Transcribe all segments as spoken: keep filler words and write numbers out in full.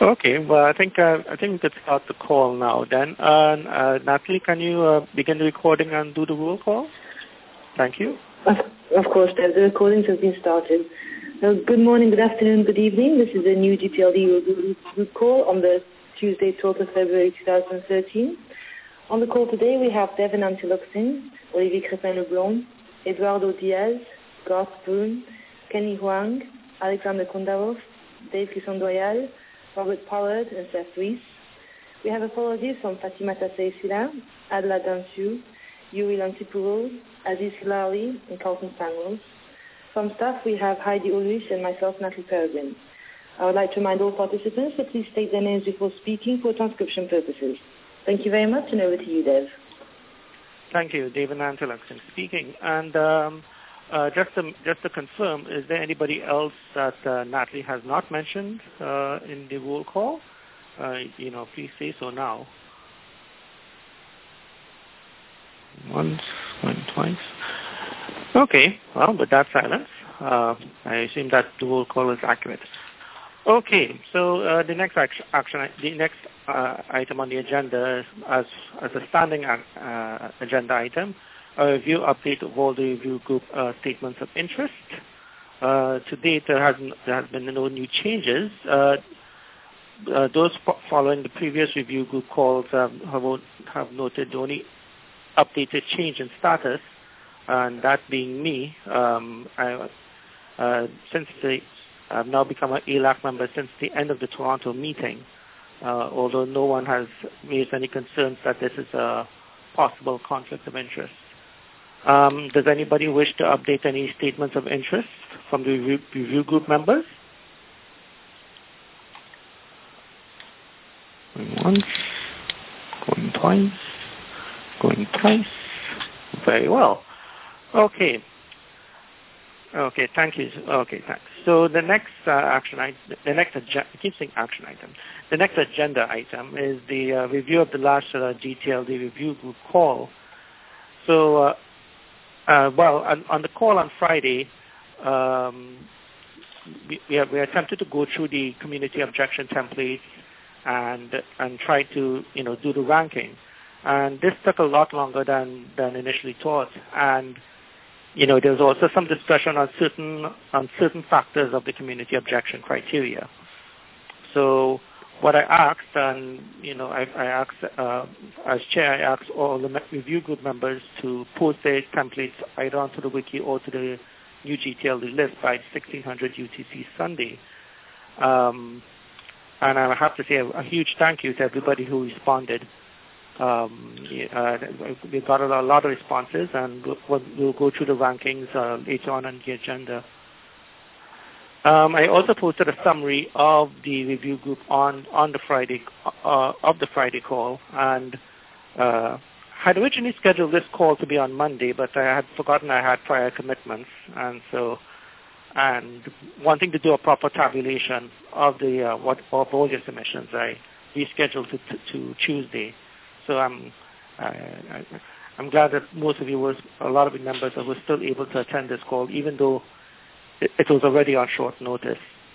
Okay, well, I think uh, I think we could start the call now. Then, uh, uh, Natalie, can you uh, begin the recording and do the roll call? Thank you. Of, of course, the, the recordings have been started. Uh, good morning, good afternoon, good evening. This is a new G T L D group call on the Tuesday, twelfth of February two thousand thirteen. On the call today, we have Devin Antiloxin, Olivier Crépin-Leblond, Eduardo Diaz, Garth Brune, Kenny Huang, Alexander Kondarov, Dave Kisson-Doyal, Robert Pollard, and Seth Rees. We have apologies from Fatima Tassé-Sila, Adla Dansu, Yuri Lantipuro, Aziz Hilali, and Carlton Samuels. From staff, we have Heidi Ulrich and myself, Natalie Peregrine. I would like to remind all participants to please state their names before speaking for transcription purposes. Thank you very much, and over to you, Dev. Thank you, David Antiloxin speaking. And um, uh, just to just to confirm, is there anybody else that uh, Natalie has not mentioned uh, in the roll call? Uh, you know, please say so now. Once, one, twice. Okay, well, with that silence, uh, I assume that the roll call is accurate. Okay, so uh, the next action, action the next uh, item on the agenda is as as a standing uh, agenda item, a review update of all the review group uh, statements of interest. Uh, to date, there has there has been no new changes. Uh, uh, those following the previous review group calls um, have have noted the only updated change in status, and that being me. Um, I, uh, since the I've now become an A L A C member since the end of the Toronto meeting, uh, although no one has raised any concerns that this is a possible conflict of interest. Um, does anybody wish to update any statements of interest from the review, review group members? Going once, going twice, going twice. Very well. Okay. Okay, thank you. Okay, thanks. So the next uh, action item, the next agenda, I keep saying action item. The next agenda item is the uh, review of the last uh, G T L D review group call. So, uh, uh, well, on, on the call on Friday, um, we, we, have, we attempted to go through the community objection templates and and try to you know do the ranking, and this took a lot longer than than initially thought. And You know, there's also some discussion on certain on certain factors of the community objection criteria. So what I asked, and you know, I, I asked uh, as chair, I asked all the review group members to post their templates either onto the wiki or to the new G T L D list by sixteen hundred U T C Sunday. Um, and I have to say a, a huge thank you to everybody who responded. Um, uh, we got a lot of responses, and we'll, we'll go through the rankings uh, later on on the agenda. Um, I also posted a summary of the review group on on the Friday uh, of the Friday call, and uh, had originally scheduled this call to be on Monday, but I had forgotten I had prior commitments, and so and wanting to do a proper tabulation of the uh, what of all your submissions, I rescheduled to, to, to Tuesday. So I'm, I, I, I'm glad that most of you was, a lot of the members were still able to attend this call, even though it, it was already on short notice.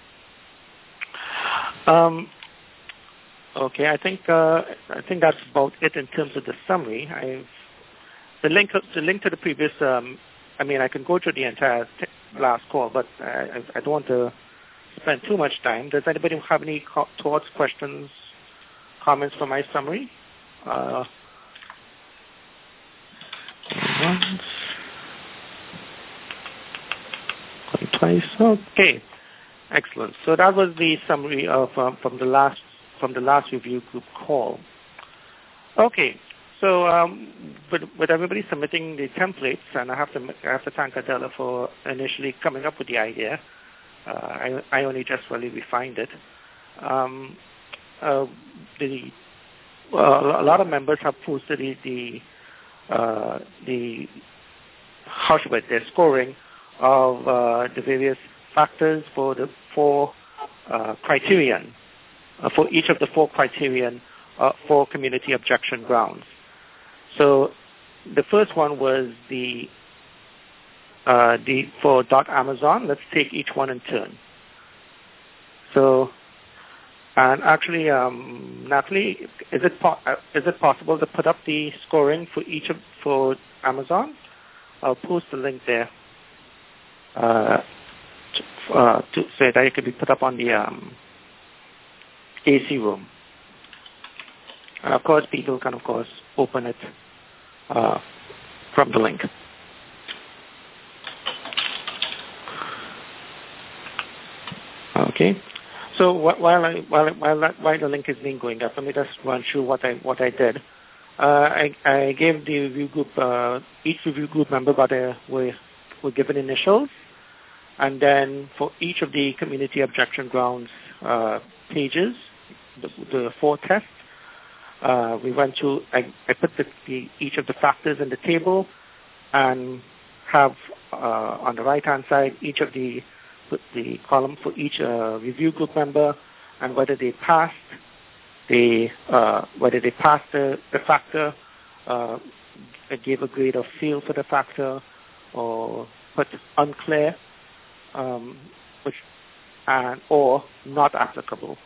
Um, okay, I think uh, I think that's about it in terms of the summary. I've, the link, the link to the previous. Um, I mean, I can go through the entire t- last call, but I, I don't want to spend too much time. Does anybody have any co- thoughts, questions, comments for my summary? Uh, once, twice. Okay, excellent. So that was the summary of um, from the last from the last review group call. Okay, so um, with, with everybody submitting the templates, and I have to I have to thank Adela for initially coming up with the idea. Uh, I, I only just really refined it. Um, uh, the Well, a lot of members have posted the the, uh, the how should I say, their scoring of uh, the various factors for the four uh, criterion uh, for each of the four criterion uh, for community objection grounds. So the first one was the uh, the for dot Amazon. Let's take each one in turn. So And actually, um, Natalie, is it po- is it possible to put up the scoring for each of for Amazon? I'll post the link there uh, to, uh, to say that it could be put up on the um, A C room. And of course, people can, of course, open it uh, from the link. Okay. So while I, while while that, while the link is being going up, let me just run through what I what I did. Uh, I, I gave the review group uh, each review group member got a were were given initials, and then for each of the community objection grounds uh, pages, the, the four tests, uh, we went to I, I put the, the each of the factors in the table, and have uh, on the right hand side each of the put the column for each uh, review group member and whether they passed the uh, whether they passed the, the factor, uh, gave a grade of fail for the factor, or put unclear, um, which and or not applicable.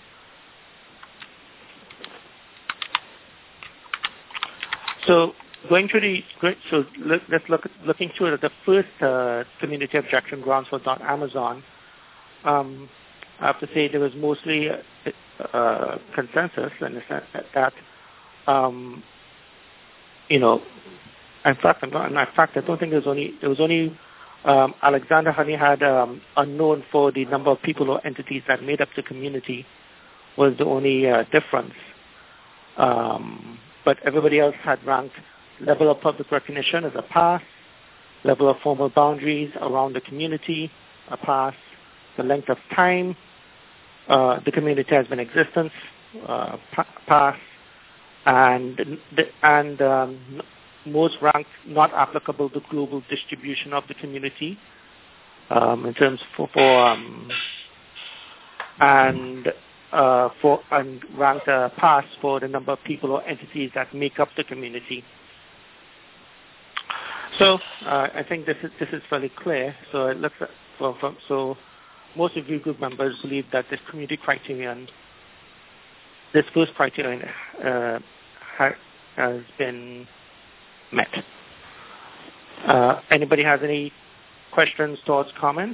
So going through the so let's look looking through the first uh, community objection grounds for Amazon. Um, I have to say there was mostly uh, consensus in the sense that um, you know, in fact, in fact, I don't think there was only there was only um, Alexander Honey had um, unknown for the number of people or entities that made up the community was the only uh, difference, um, but everybody else had ranked level of public recognition as a pass, level of formal boundaries around the community, a pass, the length of time uh, the community has been in existence, uh, pass, and and um, most ranked not applicable to global distribution of the community um, in terms for, for um, and uh, for and ranked uh, pass for the number of people or entities that make up the community. So uh, I think this is this is fairly clear. So it looks at, well, from, so most review group members believe that this community criterion, this first criterion, uh, ha, has been met. Uh, anybody has any questions, thoughts, comments?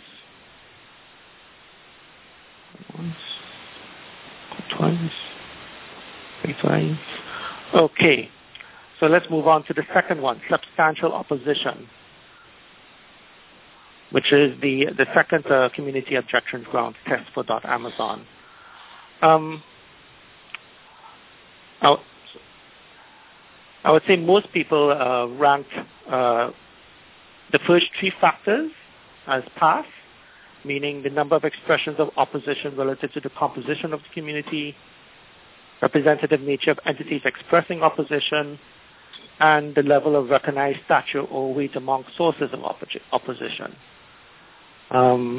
Once, twice, three times. Okay. So let's move on to the second one, substantial opposition, which is the, the second uh, community objection grounds test for .amazon. Um, I, I would say most people uh, ranked uh, the first three factors as pass, meaning the number of expressions of opposition relative to the composition of the community, representative nature of entities expressing opposition, and the level of recognized stature or weight among sources of oppo- opposition. Um,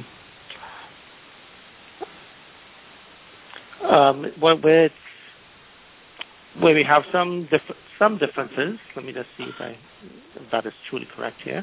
um, where, where, where we have some dif- some differences, let me just see if, I, if that is truly correct here.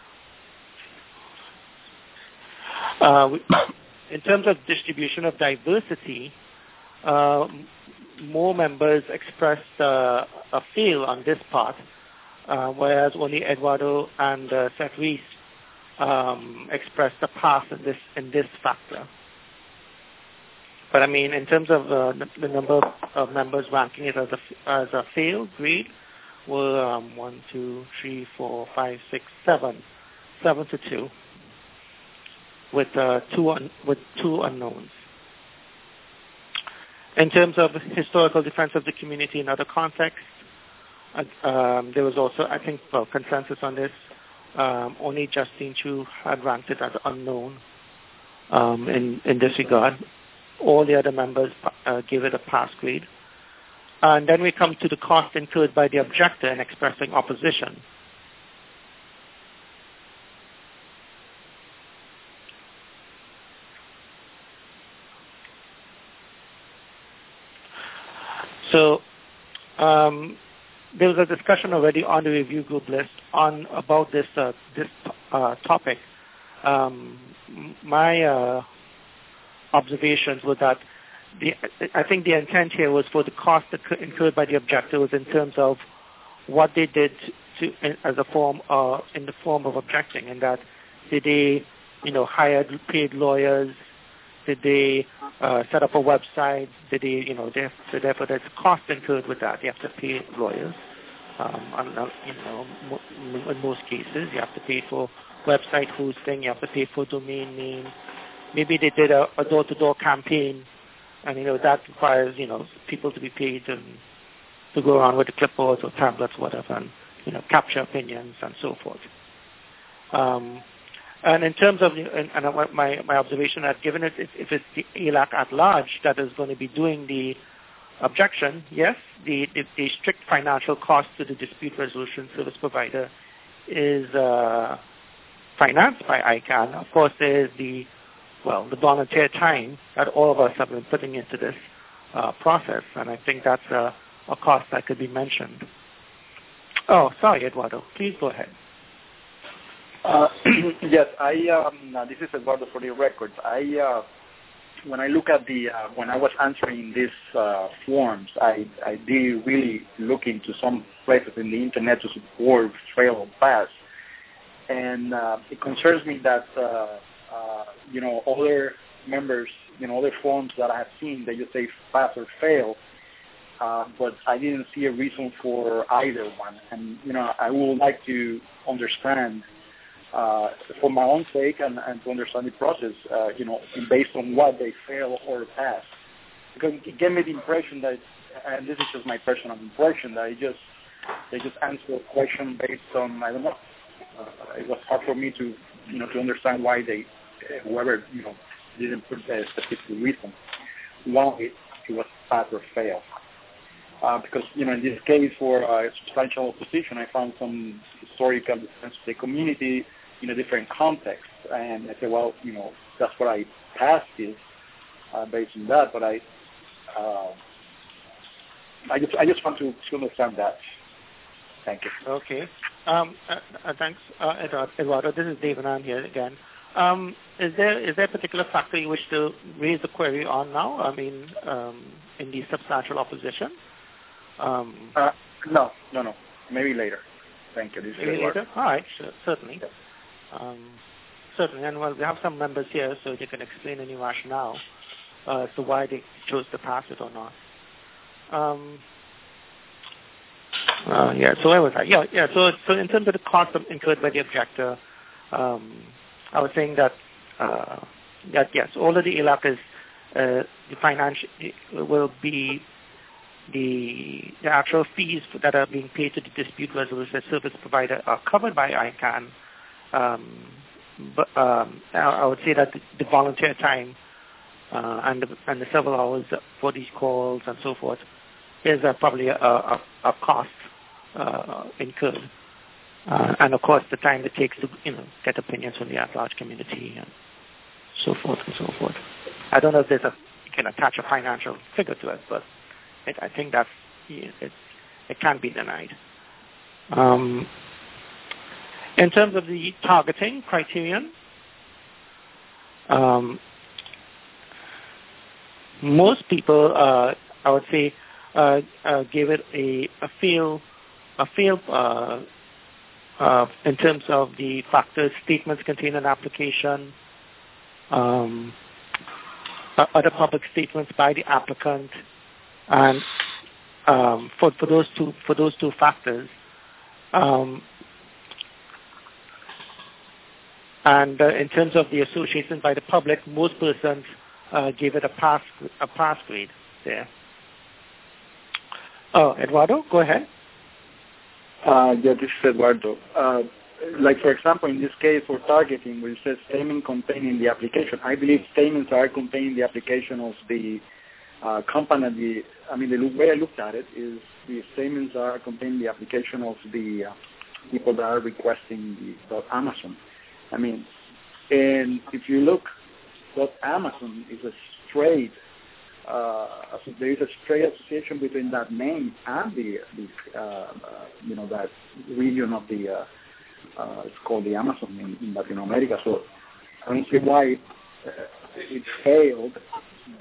Uh, we, in terms of distribution of diversity, uh, more members expressed uh, a fail on this part, uh, whereas only Eduardo and uh, Seth Reese um, expressed a pass in this in this factor. But I mean, in terms of uh, the, the number of members ranking it as a as a fail grade, were um, one, two, three, four, five, six, seven, seven to two, with uh, two un, with two unknowns. In terms of historical defense of the community in other contexts, uh, um, there was also, I think, well, consensus on this. Um, only Justine Chu had ranked it as unknown um, in, in this regard. All the other members uh, gave it a pass grade. And then we come to the cost incurred by the objector in expressing opposition. So um, there was a discussion already on the review group list on about this uh, this uh, topic. Um, my uh, observations were that the, I think the intent here was for the cost incurred by the objectors in terms of what they did to, as a form, uh, in the form of objecting, and that did they, you know, hire paid lawyers, did they uh, set up a website, did they, you know, therefore, so therefore there's cost incurred with that. You have to pay lawyers, um, and, you know, in most cases you have to pay for website hosting, you have to pay for domain name. Maybe they did a, a door-to-door campaign, and, you know, that requires, you know, people to be paid and to go around with the clipboards or tablets, whatever, and, you know, capture opinions and so forth. Um, and in terms of, and, and my, my observation that given it, if, if it's the A L A C at large that is going to be doing the objection, yes, the, the, the strict financial cost to the dispute resolution service provider is uh, financed by I CANN. Of course, there is the, well, the volunteer time that all of us have been putting into this uh, process, and I think that's a, a cost that could be mentioned. Oh, sorry, Eduardo. Please go ahead. Uh, yes, I. Um, this is Eduardo for the record. I, uh, when I look at the, uh, when I was answering these uh, forms, I, I did really look into some places in the internet to support fail or pass, and uh, it concerns me that uh, uh, you know other members, you know, other forms that I have seen that you say pass or fail. Uh, but I didn't see a reason for either one. And, you know, I would like to understand, uh, for my own sake and, and to understand the process, uh, you know, based on what they fail or pass. Because it gave me the impression that, and this is just my personal impression, that it just, they just answer a question based on, I don't know, uh, it was hard for me to, you know, to understand why they, whoever, you know, didn't put a specific reason why it, it was pass or fail. Uh, because, you know, in this case, for uh, substantial opposition, I found some historical defense of the community in a different context. And I said, well, you know, that's what I passed is uh, based on that. But I uh, I just I just want to, to understand that. Thank you. Okay. Um, uh, uh, thanks, uh, Eduardo. This is Dave Anand here again. Um, is there is there a particular factor you wish to raise the query on now? I mean, um, in the substantial opposition? Um, uh, no, no, no. Maybe later. Thank you. This maybe later? All right, sure, certainly. Yes. Um, certainly. And, well, we have some members here, so they can explain any rationale uh, as to why they chose to pass it or not. Um, uh, yeah, so where was I? Yeah, yeah. So, so in terms of the cost incurred by the objector, um, I was saying that, uh, that yes, all of the I L A Cs, uh, the financial will be The, the actual fees that are being paid to the dispute resolution service provider are covered by I CANN. Um, but um, I, I would say that the, the volunteer time uh, and, the, and the several hours for these calls and so forth is uh, probably a, a, a cost uh, incurred. Uh, and, of course, the time it takes to you know, get opinions from the at-large community and so forth and so forth. I don't know if there's a, you can attach a financial figure to it, but It, I think that's it, it can't be denied. Um, in terms of the targeting criterion, um, most people, uh, I would say, uh, uh, gave it a, a fail, a fail uh, uh, in terms of the factors, statements contained in the application, um, other public statements by the applicant. And um, for, for those two for those two factors, um, and uh, in terms of the association by the public, most persons uh, gave it a pass a pass grade there. Oh, Eduardo, go ahead. Uh, yeah, this is Eduardo. Uh, like for example, in this case for targeting, where it says statement contained in the application, I believe statements are contained in the application of the Uh, company, the, I mean, the way I looked at it is the statements are contained in the application of the uh, people that are requesting the .amazon. I mean, and if you look, .amazon is a straight, uh, there is a straight association between that name and the, the uh, uh, you know, that region of the, uh, uh, it's called the Amazon in, in Latin America. So I don't see why uh, it failed that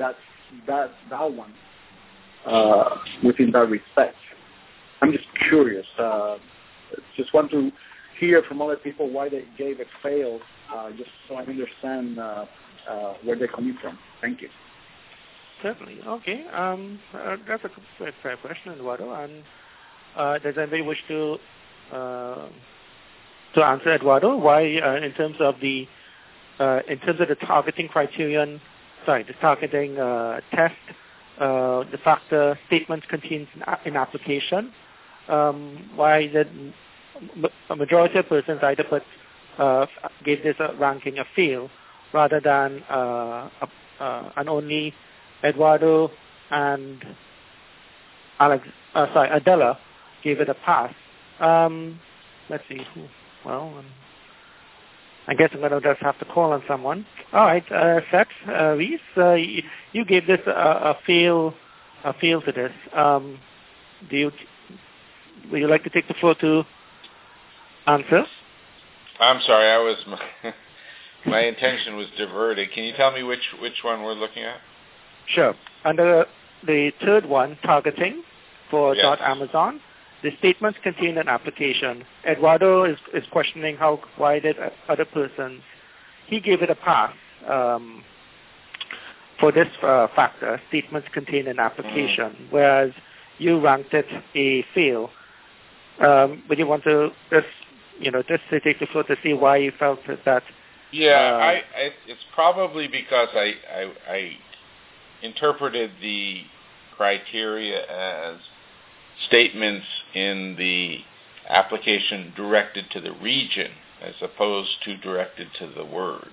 that that one uh, within that respect. I'm just curious. Uh, just want to hear from other people why they gave it failed, uh, just so I understand uh, uh, where they're coming from. Thank you. Certainly. Okay. Um, uh, that's a fair question, Eduardo. And uh, does anybody wish to uh, to answer, Eduardo? Why, uh, in terms of the uh, in terms of the targeting criterion, sorry, the targeting uh, test, uh, the factor statements contained in, in application, um, why did a majority of persons either put uh, gave this a ranking a fail rather than uh, a, uh, an only Eduardo and Alex, uh, sorry, Adela gave it a pass. Um, let's see. Who, well, um, I guess I'm going to just have to call on someone. All right, uh, Seth, uh, Reese, uh, you, you gave this a, a fail, a fail to this. Um, do you? Would you like to take the floor to answer? I'm sorry, I was my, my intention was diverted. Can you tell me which which one we're looking at? Sure. Under the third one, targeting for yes. .amazon, the statements contain an application. Eduardo is, is questioning how why did other persons. He gave it a pass um, for this uh, factor. Statements contain an application, mm. whereas you ranked it a fail. Um, but you want to just you know just to take the floor to see why you felt that. Yeah, uh, I, I. It's probably because I. I, I interpreted the criteria as statements in the application directed to the region as opposed to directed to the word.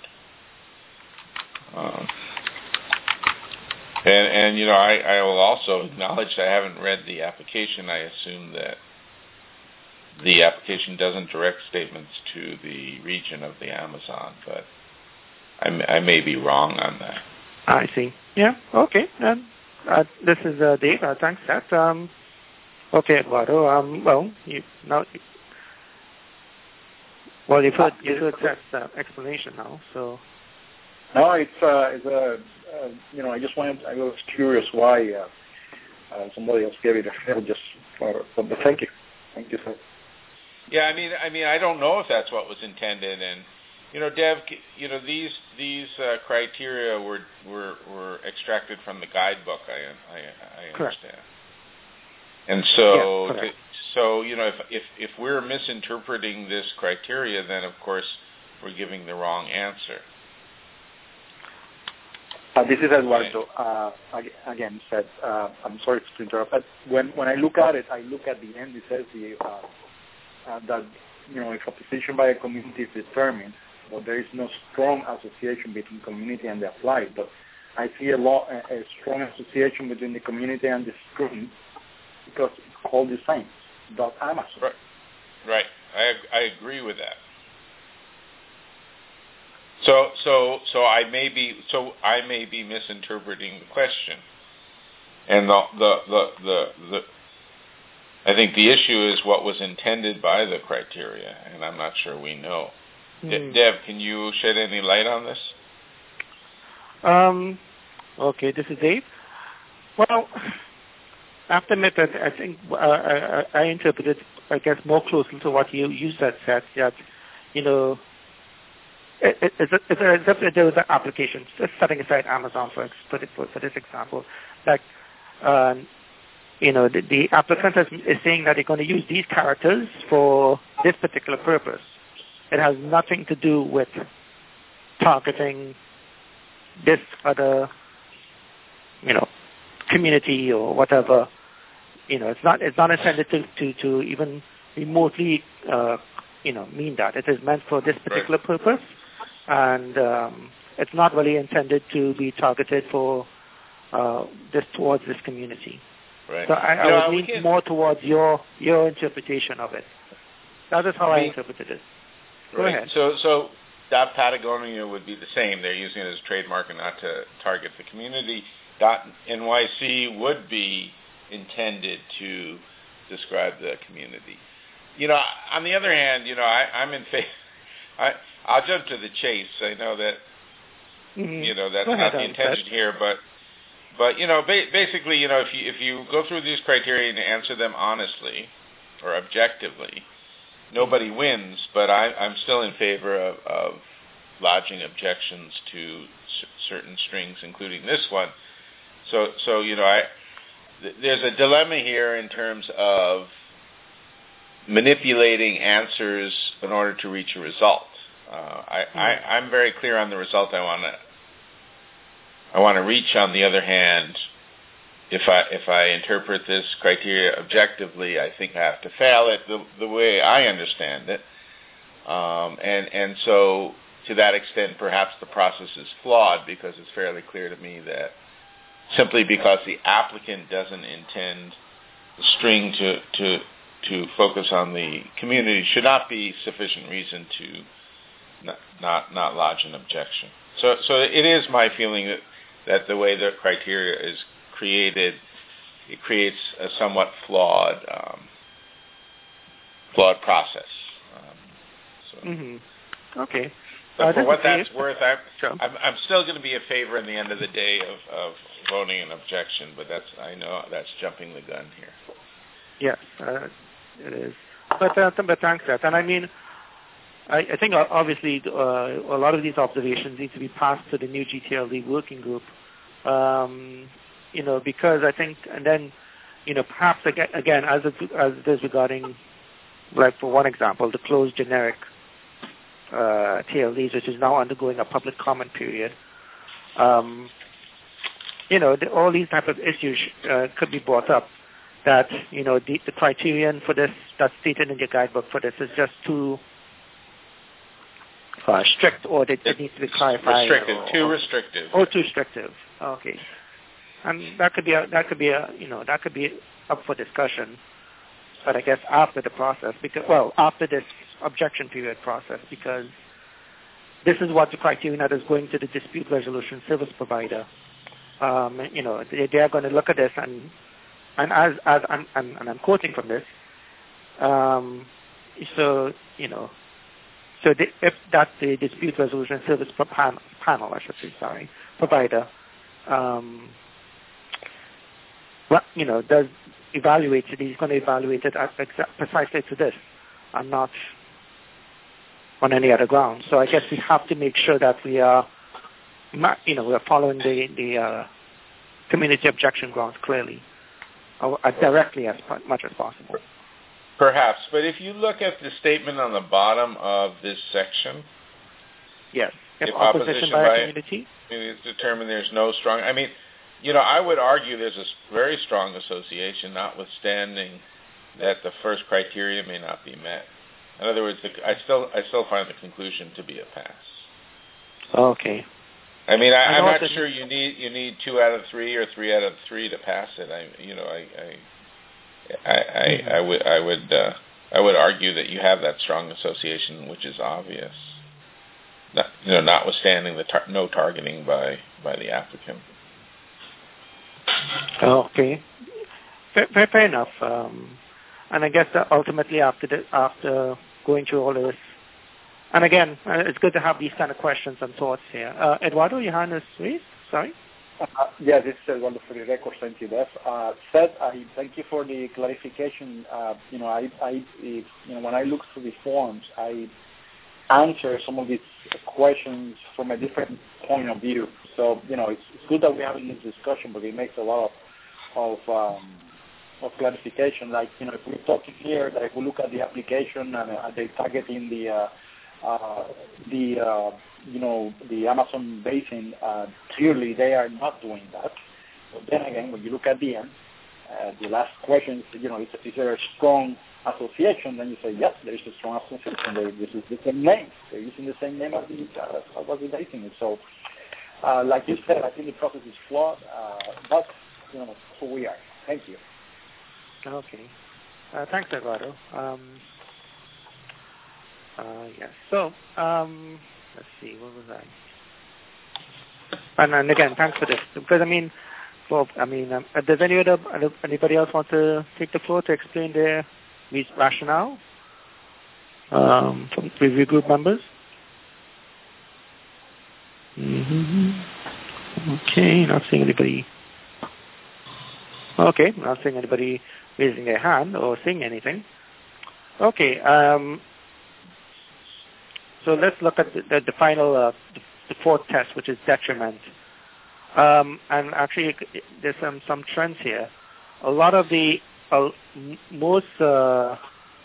Um, and, and, you know, I, I will also acknowledge I haven't read the application. I assume that the application doesn't direct statements to the region of the Amazon, but I, I may be wrong on that. I see. Yeah. Okay. Um, uh, this is uh, Dave. Uh, thanks, Seth. Um, okay, Eduardo. Um, well, you now. Well, you've heard you've heard Seth's uh, explanation now. So. No, it's uh, it's a uh, you know I just wanted I was curious why uh, uh, somebody else gave it a fail just for, for but thank you, thank you, sir. Yeah, I mean, I mean, I don't know if that's what was intended, and. You know, Dev, you know, these these uh, criteria were, were were extracted from the guidebook, I, I, I understand. And so, yeah, to, so you know, if, if if we're misinterpreting this criteria, then of course we're giving the wrong answer. Uh, this is Eduardo. Uh, again, said uh, I'm sorry to interrupt, but when when I look at it, I look at the end. It says the uh, uh, that you know if a position by a community is determined. But there is no strong association between community and the applied. But I see a, lot, a, a strong association between the community and the screen because it's called the same. Dot Amazon. Right. Right. I I agree with that. So so so I may be so I may be misinterpreting the question, and the the the the, the I think the issue is what was intended by the criteria, and I'm not sure we know. De- Deb, can you shed any light on this? Um, okay, this is Dave. Well, I have to admit that I think uh, I, I interpreted, I guess, more closely to what you, you said, Seth, that, you know, it, it, it's, a, it's, a, it's a, there was an application, just setting aside Amazon for, for, for this example, like, uh, you know, the, the applicant is, is saying that they're going to use these characters for this particular purpose. It has nothing to do with targeting this other, you know, community or whatever. You know, it's not it's not intended to, to, to even remotely, uh, you know, mean that. It is meant for this particular right. purpose, and um, it's not really intended to be targeted for uh, this towards this community. Right. So I, I no, would lean more towards your your interpretation of it. That is how I, I interpreted it. Go right. ahead. So, so Dot Patagonia would be the same. They're using it as a trademark and not to target the community. Dot N Y C would be intended to describe the community. You know, on the other hand, you know, I, I'm in favor. I, I'll jump to the chase. I know that, mm-hmm. you know, that's not the intention here, but but you know, ba- basically, you know, if you if you go through these criteria and answer them honestly or objectively, nobody wins. But I, I'm still in favor of, of lodging objections to c- certain strings, including this one. So, so you know, I th- there's a dilemma here in terms of manipulating answers in order to reach a result. Uh, I, mm. I, I'm very clear on the result I want to I want to reach. On the other hand, if I if I interpret this criteria objectively, I think I have to fail it the, the way I understand it. Um, and and so to that extent, perhaps the process is flawed, because it's fairly clear to me that simply because the applicant doesn't intend the string to to to focus on the community should not be sufficient reason to not not, not lodge an objection. So so it is my feeling that, that the way the criteria is created, it creates a somewhat flawed um, flawed process. Um, so. Mm-hmm. Okay. But uh, for what that's be, worth, I'm, sure. I'm, I'm still going to be in favor in the end of the day of, of voting an objection, but that's I know that's jumping the gun here. Yes, uh, it is. But, uh, but thanks, Seth. And I mean, I, I think obviously uh, a lot of these observations need to be passed to the new G T L D working group, um, you know, because I think, and then, you know, perhaps again, again as it, as it is regarding, like for one example, the closed generic uh, T L Ds, which is now undergoing a public comment period. Um, you know, the, all these type of issues uh, could be brought up. That, you know, the, the criterion for this that's stated in your guidebook for this is just too uh, strict, or it, it needs to be clarified. Restrictive, or, too or, restrictive. Or too restrictive. Okay, and that could be a, that could be a, you know that could be up for discussion. But I guess after the process, because well, after this objection period process, because this is what the criterion that is going to the dispute resolution service provider. Um, you know, they, they are going to look at this and. And as as I'm, I'm, and I'm quoting from this, um, so you know, so the, if that's the dispute resolution service panel, panel, I should say, sorry, provider, um, well, you know, does evaluate it. He's going to evaluate it at exa- precisely to this, and not on any other ground. So I guess we have to make sure that we are, you know, we are following the the uh, community objection grounds clearly. Uh, directly as much as possible. Perhaps, but if you look at the statement on the bottom of this section, yes, if, if opposition, opposition by, by a community, is determined there's no strong. I mean, you know, I would argue there's a very strong association, notwithstanding that the first criteria may not be met. In other words, the, I still I still find the conclusion to be a pass. Okay. I mean, I, I I'm not that sure you need you need two out of three or three out of three to pass it. I, you know, I, I, I, I, mm-hmm. I would, I would, uh, I would argue that you have that strong association, which is obvious. Not, you know, notwithstanding the tar- no targeting by by the applicant. Okay, fair, fair, fair enough. Um, and I guess that ultimately, after the, after going through all of this. And again, uh, it's good to have these kind of questions and thoughts here. Uh, Eduardo, your hand is raised. Sorry. Uh, yeah, this is Eduardo for the record. Thank you, Dev. Uh, Seth, I thank you for the clarification. Uh, you know, I, I, you know, when I look through the forms, I answer some of these questions from a different point of view. So, you know, it's, it's good that we're having this discussion, but it makes a lot of of, um, of clarification. Like, you know, if we're talking here, that if we look at the application and uh, they targeting the uh, Uh, the uh, you know the Amazon basin, uh, clearly they are not doing that. But then again, when you look at the end, uh, the last question, you know, is, is there a strong association? Then you say yes, there is a strong association. They, this is the same name. They're using the same name as the uh, as the basin. So, uh, like you said, I think the process is flawed, uh, but you know, who we are. Thank you. Okay, uh, thanks, Eduardo. Um, Uh, yes. So, um, let's see, what was I? And, and again, thanks for this. Because, I mean, well, I mean, um, does any other, anybody else want to take the floor to explain their rationale um, from review group members? Mm-hmm. Okay, not seeing anybody Okay, not seeing anybody raising their hand or saying anything. Okay, um, so let's look at the, the, the final, uh, the, the fourth test, which is detriment. Um, and actually, there's some, some trends here. A lot of the, uh, most, uh,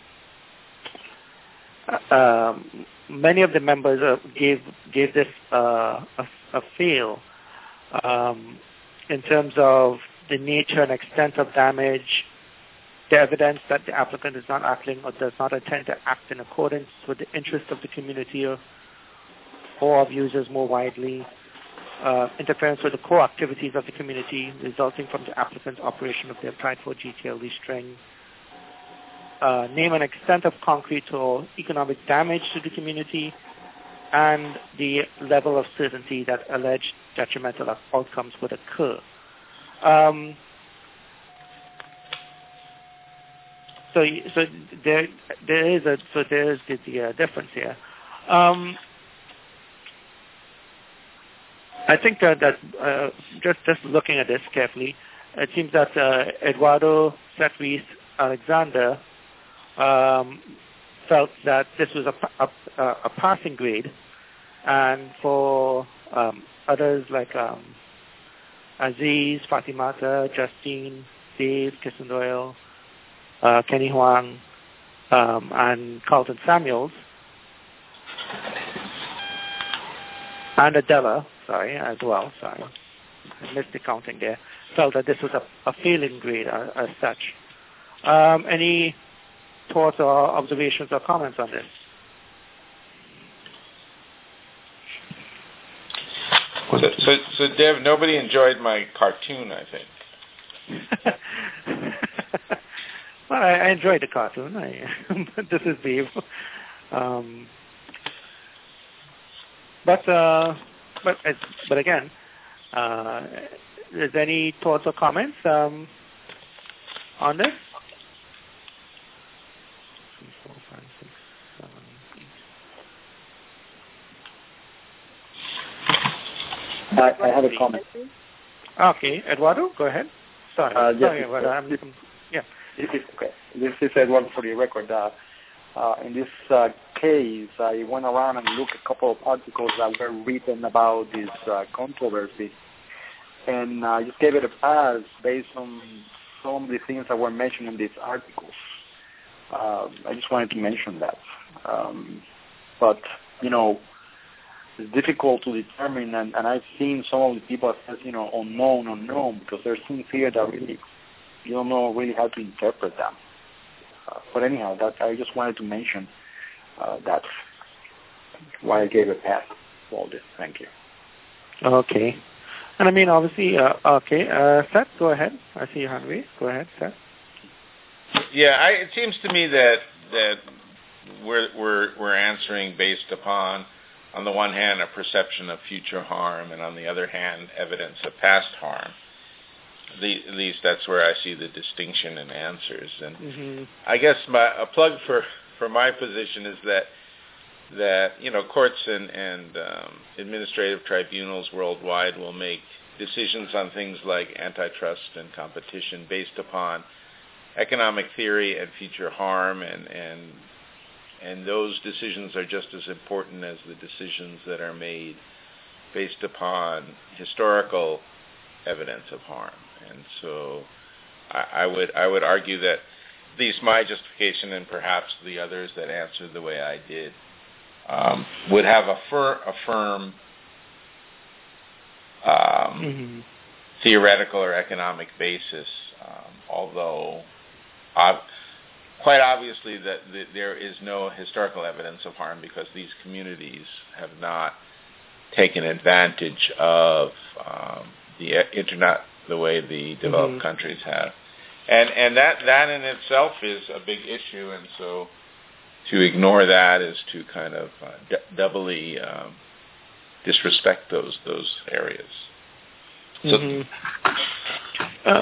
uh, many of the members uh, gave gave this uh, a, a fail um, in terms of the nature and extent of damage, the evidence that the applicant is not acting or does not intend to act in accordance with the interests of the community or, or of users more widely, uh, interference with the core activities of the community resulting from the applicant's operation of the applied for G T L D string, uh, name and extent of concrete or economic damage to the community, and the level of certainty that alleged detrimental outcomes would occur. Um, so, so there, there is a so there is the, the uh, difference here. Um, I think uh, that uh, just just looking at this carefully, it seems that uh, Eduardo Setruiz Alexander um, felt that this was a, a, a passing grade, and for um, others like um, Aziz, Fatimata, Justine, Dave, Kirsten Doyle, uh, Kenny Huang, um, and Carlton Samuels, and Adela, sorry, as well, sorry, I missed the counting there, felt that this was a, a failing grade as, as such. Um, any thoughts or observations or comments on this? So, so, so, Dev, nobody enjoyed my cartoon, I think. Well, I, I enjoyed the cartoon. I, this is Dave. Um, but, uh, but, but again, uh, is there any thoughts or comments um, on this? Three, four, five, six, seven, eight. I, I have a comment. Okay, Eduardo, go ahead. Sorry, uh, yes, sorry, Eduardo. I'm, this, yeah. This is, okay. This is Eduardo for the record. Uh, uh, in this uh, case, I went around and looked at a couple of articles that were written about this uh, controversy, and I uh, just gave it a pass based on some of the things that were mentioned in these articles. Uh, I just wanted to mention that. Um, but, you know, it's difficult to determine, and, and I've seen some of the people that says, you know, unknown, unknown, because there's things here that really, you don't know really how to interpret them. Uh, but anyhow, that I just wanted to mention uh, that's why I gave a pass to all this. Thank you. Okay. And I mean, obviously, uh, okay, uh, Seth, go ahead. I see your hand raised. Go ahead, Seth. Yeah, I, it seems to me that that we're we're we're answering based upon, on the one hand, a perception of future harm, and on the other hand, evidence of past harm. The, at least that's where I see the distinction in answers. And mm-hmm. I guess my, a plug for, for my position is that that you know courts and, and um, administrative tribunals worldwide will make decisions on things like antitrust and competition based upon economic theory and future harm, and and and those decisions are just as important as the decisions that are made based upon historical evidence of harm. And so I, I would I would argue that at least my justification, and perhaps the others that answered the way I did, um, would have a, fir- a firm um, mm-hmm. theoretical or economic basis, um, although ob- quite obviously that, that there is no historical evidence of harm, because these communities have not taken advantage of um, the internet the way the developed mm-hmm. countries have. And and that, that in itself is a big issue, and so to ignore that is to kind of uh, d- doubly um, disrespect those those areas. So mm-hmm. uh,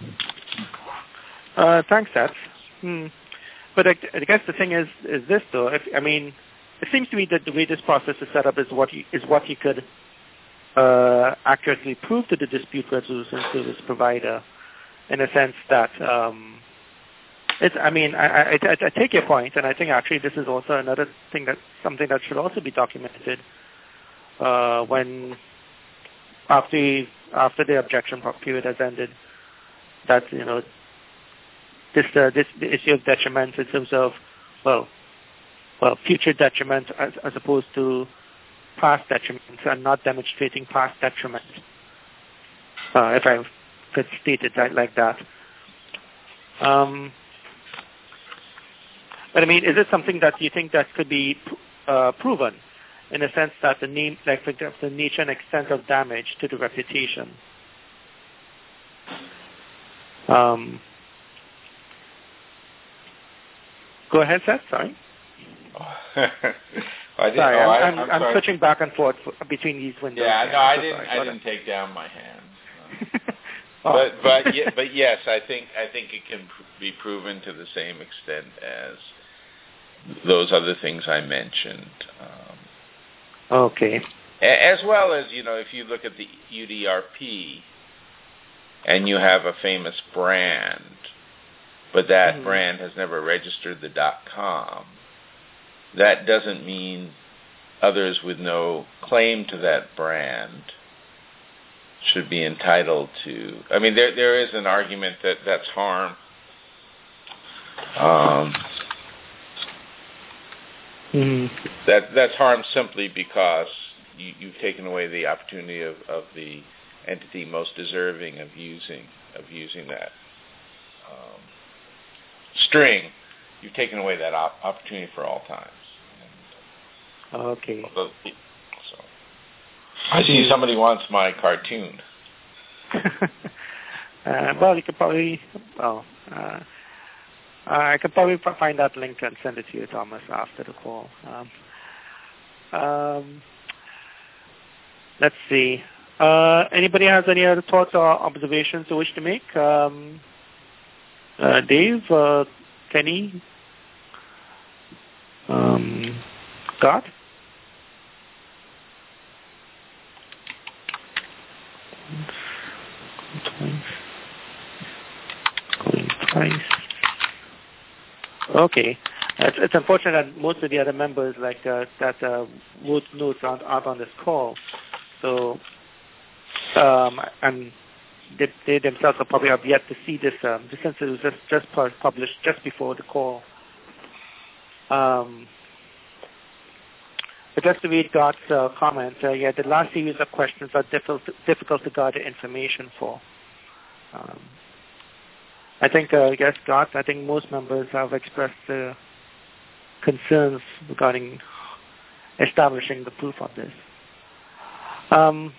uh, thanks, Seth. Hmm. But I, I guess the thing is is this though. If, I mean, it seems to me that the way this process is set up is what you, is what you could uh, accurately prove to the dispute resolution service provider. in a sense that um, it's. I mean, I, I, I take your point, and I think actually this is also another thing that something that should also be documented uh, when after after the objection period has ended. That you know this uh, this the issue of detriment in terms of well well future detriment as, as opposed to past detriment and not demonstrating past detriment. Uh, if I could state it like that. Um, but I mean, is it something that you think that could be uh, proven in the sense that the name, like for example, the nature and extent of damage to the reputation? Um, go ahead, Seth. Sorry. I didn't, sorry, oh, I'm, I, I'm, I'm switching back and forth for, between these windows. Yeah, here. no, I so didn't. sorry. I Go didn't ahead. take down my hand. oh. But but yeah, but yes, I think I think it can pr- be proven to the same extent as those other things I mentioned. Um, okay. a- as well as you know, if you look at the U D R P, and you have a famous brand, but that mm-hmm. brand has never registered the .com. That doesn't mean others with no claim to that brand should be entitled to. I mean, there there is an argument that that's harm. Um, mm. That that's harm simply because you, you've taken away the opportunity of, of the entity most deserving of using of using that um, string. You've taken away that op- opportunity for all times. And, okay. So, I see somebody wants my cartoon. uh, well, you could probably, well, uh, I could probably find that link and send it to you, Thomas, after the call. Um, um, let's see. Uh, anybody has any other thoughts or observations they wish to make? Um, uh, Dave, uh, Kenny, um, Scott? Going twice. Okay. It's, it's unfortunate that most of the other members like uh, that uh, wrote notes aren't, aren't on this call. So, um, and they, they themselves will probably have yet to see this, um, since it was just, just published just before the call. Um, but just to read God's uh, comment, uh, yeah, the last series of questions are difficult, difficult to gather information for. Um, I think, uh, yes, God, I think most members have expressed uh, concerns regarding establishing the proof of this. Um,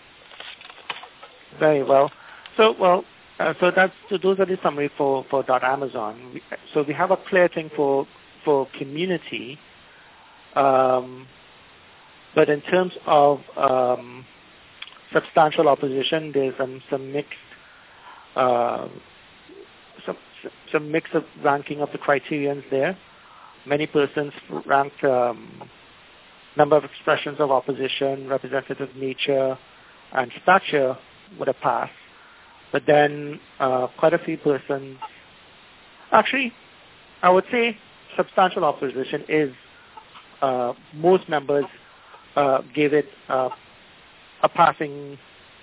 very well. So, well, uh, so that's so those are the summary for for .Amazon. We, so we have a clear thing for for community, um, but in terms of um, substantial opposition, there's some some mixed uh, some some mix of ranking of the criterions there. Many persons ranked um, number of expressions of opposition, representative nature, and stature would have passed. But then uh, quite a few persons, actually, I would say substantial opposition is, uh, most members uh, gave it uh, a passing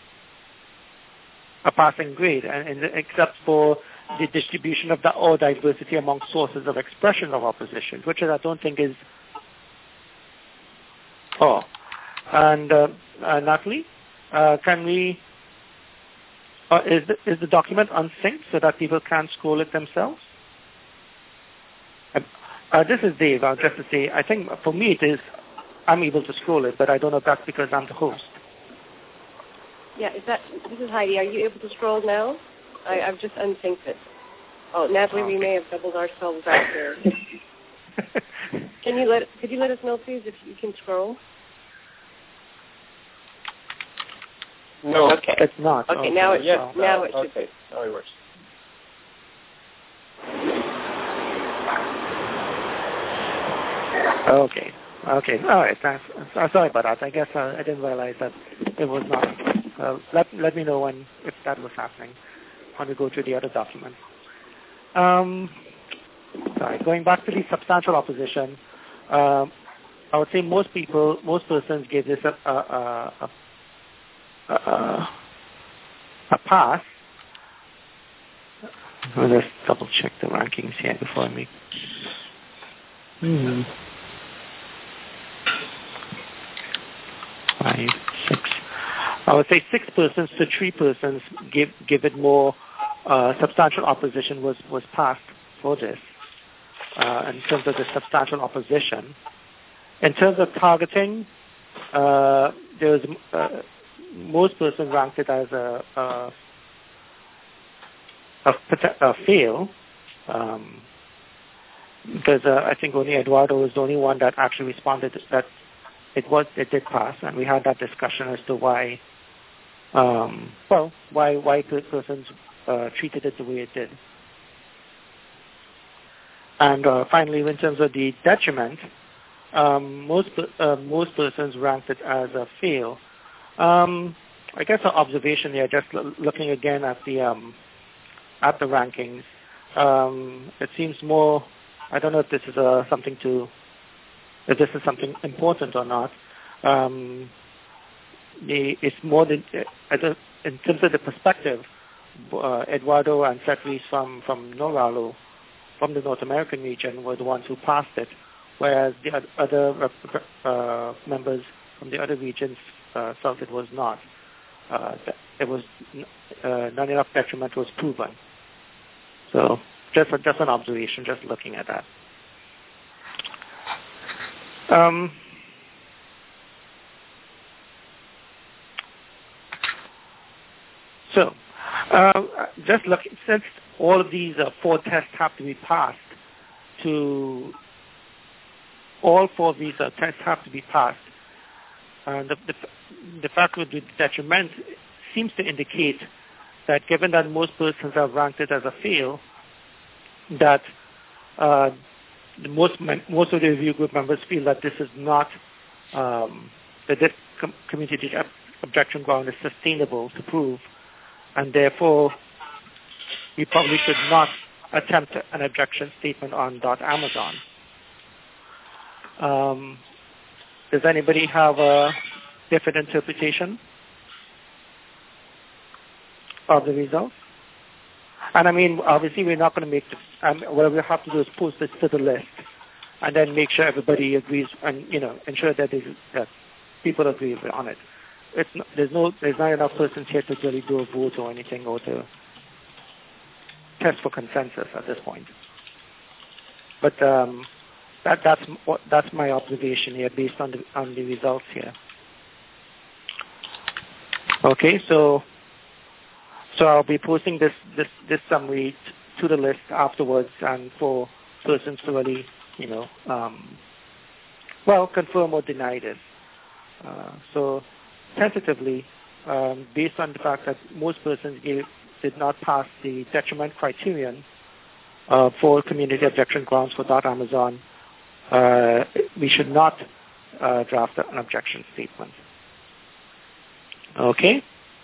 a passing grade, and, and except for the distribution of the or diversity among sources of expression of opposition, which I don't think is. Oh, and uh, uh, Natalie, uh, can we? Uh, is the is the document unsynced so that people can't scroll it themselves? Uh, uh, this is Dave. I'll just to say, I think for me it is. I'm able to scroll it, but I don't know if that's because I'm the host. Yeah, is that? This is Heidi. Are you able to scroll now? I, I've just unsynced it. Oh, Natalie, okay. We may have doubled ourselves out here. Can you let? Could you let us know, please, if you can scroll? No, okay. It's not. Okay, okay. now it yes, should. Now uh, it should. Okay, now it works. Okay. Okay. All right. Thanks. Uh, sorry about that. I guess uh, I didn't realize that it was not. Uh, let let me know when if that was happening. when we go to the other document. Um, sorry, going back to the substantial opposition, um, I would say most people, most persons gave this a, a, a, a, a, a pass. Let me just double check the rankings here before I make. Hmm. Five, six. I would say six persons to three persons give give it more uh, substantial opposition was, was passed for this uh, in terms of the substantial opposition. In terms of targeting, uh, there was uh, most persons ranked it as a, a, a, a fail. Um, because uh, I think only Eduardo was the only one that actually responded that it was it did pass, and we had that discussion as to why. Um, well, why why persons uh, treated it the way it did. And uh, finally, in terms of the detriment, um, most uh, most persons ranked it as a fail. Um, I guess an observation here, just l- looking again at the um, at the rankings, um, it seems more. I don't know if this is uh, something to, if this is something important or not. Um, The, it's more than, uh, in terms of the perspective, uh, Eduardo and Setris from, from NORALO, from the North American region, were the ones who passed it, whereas the other uh, members from the other regions uh, felt it was not. Uh, it was uh, not enough detriment was proven. So just, a, just an observation, just looking at that. Um, So, uh, just look, since all of these uh, four tests have to be passed, to all four of these uh, tests have to be passed, uh, the, the, the fact with the detriment seems to indicate that given that most persons have ranked it as a fail, that uh, the most most of the review group members feel that this is not, um, that this com- community objection ground is sustainable to prove, and therefore we probably should not attempt an objection statement on .amazon. Um, does anybody have a different interpretation of the results? And I mean, obviously we're not going to make, the, um, what we have to do is post it to the list and then make sure everybody agrees and, you know, ensure that, that people agree on it. It's not, there's no, there's not enough persons here to really do a vote or anything or to test for consensus at this point. But um, that, that's that's my observation here based on the on the results here. Okay, so so I'll be posting this this this summary t- to the list afterwards, and for persons to really, you know, um, well, confirm or deny this. Uh, so. Tentatively, um, based on the fact that most persons gave, did not pass the detriment criterion uh, for community objection grounds for .amazon, uh, we should not uh, draft an objection statement. Okay?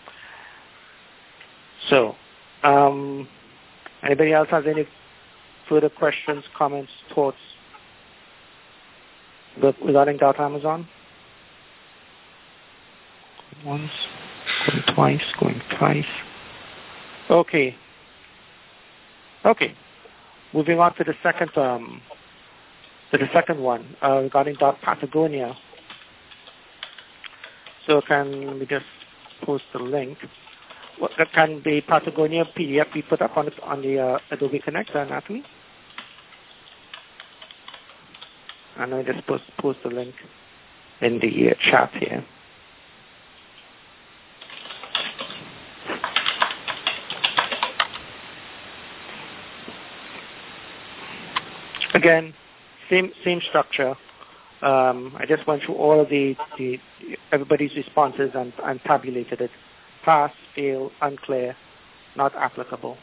So, um, anybody else has any further questions, comments, thoughts regarding .amazon? Once, going twice, going twice. Okay. Okay. Moving on to the second, um, to the second one uh, regarding Patagonia. So can we just post the link? What, can the Patagonia P D F be put up on the, on the uh, Adobe Connect, uh, Natalie? And I just post post the link in the uh, chat here. Again, same same structure. Um, I just went through all of the, the everybody's responses and, and tabulated it. Pass, fail, unclear, not applicable.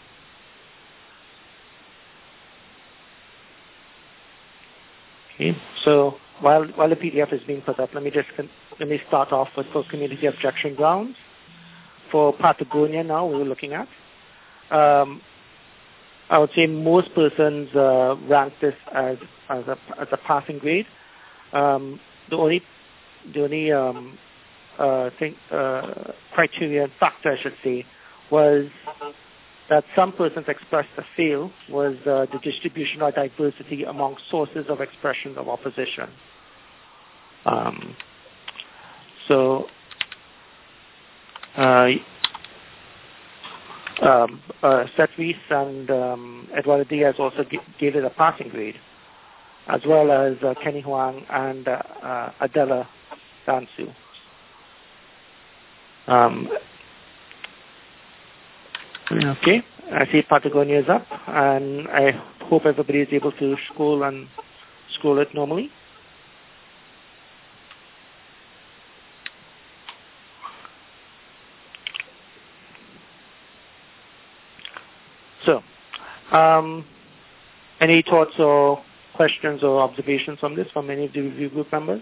Okay. So while while the P D F is being put up, let me just let me start off with for community objection grounds. For Patagonia now, we were looking at. um, I would say most persons uh, rank this as as a as a passing grade. Um, the only the only um, uh, thing uh, criterion factor, I should say, was that some persons expressed a fail was uh, the distribution or diversity among sources of expression of opposition. Um, so. Uh, um, uh, Seth Reese and um, Eduardo Diaz also g- gave it a passing grade, as well as uh, Kenny Huang and uh, uh, Adela Dansu. Um, okay, I see Patagonia is up, and I hope everybody is able to scroll and scroll it normally. So, um, any thoughts or questions or observations on this from any of the review group members?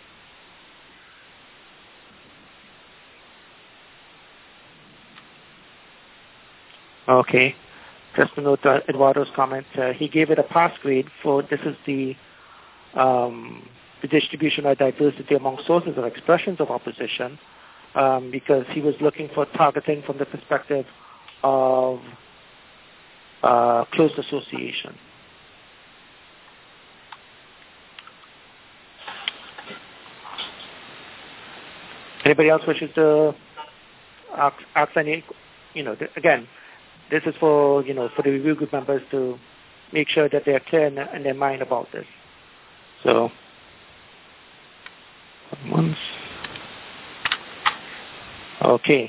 Okay. Just to note uh, Eduardo's comment, uh, he gave it a pass grade for, this is the, um, the distribution or diversity among sources of expressions of opposition, um, because he was looking for targeting from the perspective of Uh, close association. Anybody else wishes to ask, ask any, you know, th- again, this is for, you know, for the review group members to make sure that they are clear in, in their mind about this. So, once. Okay.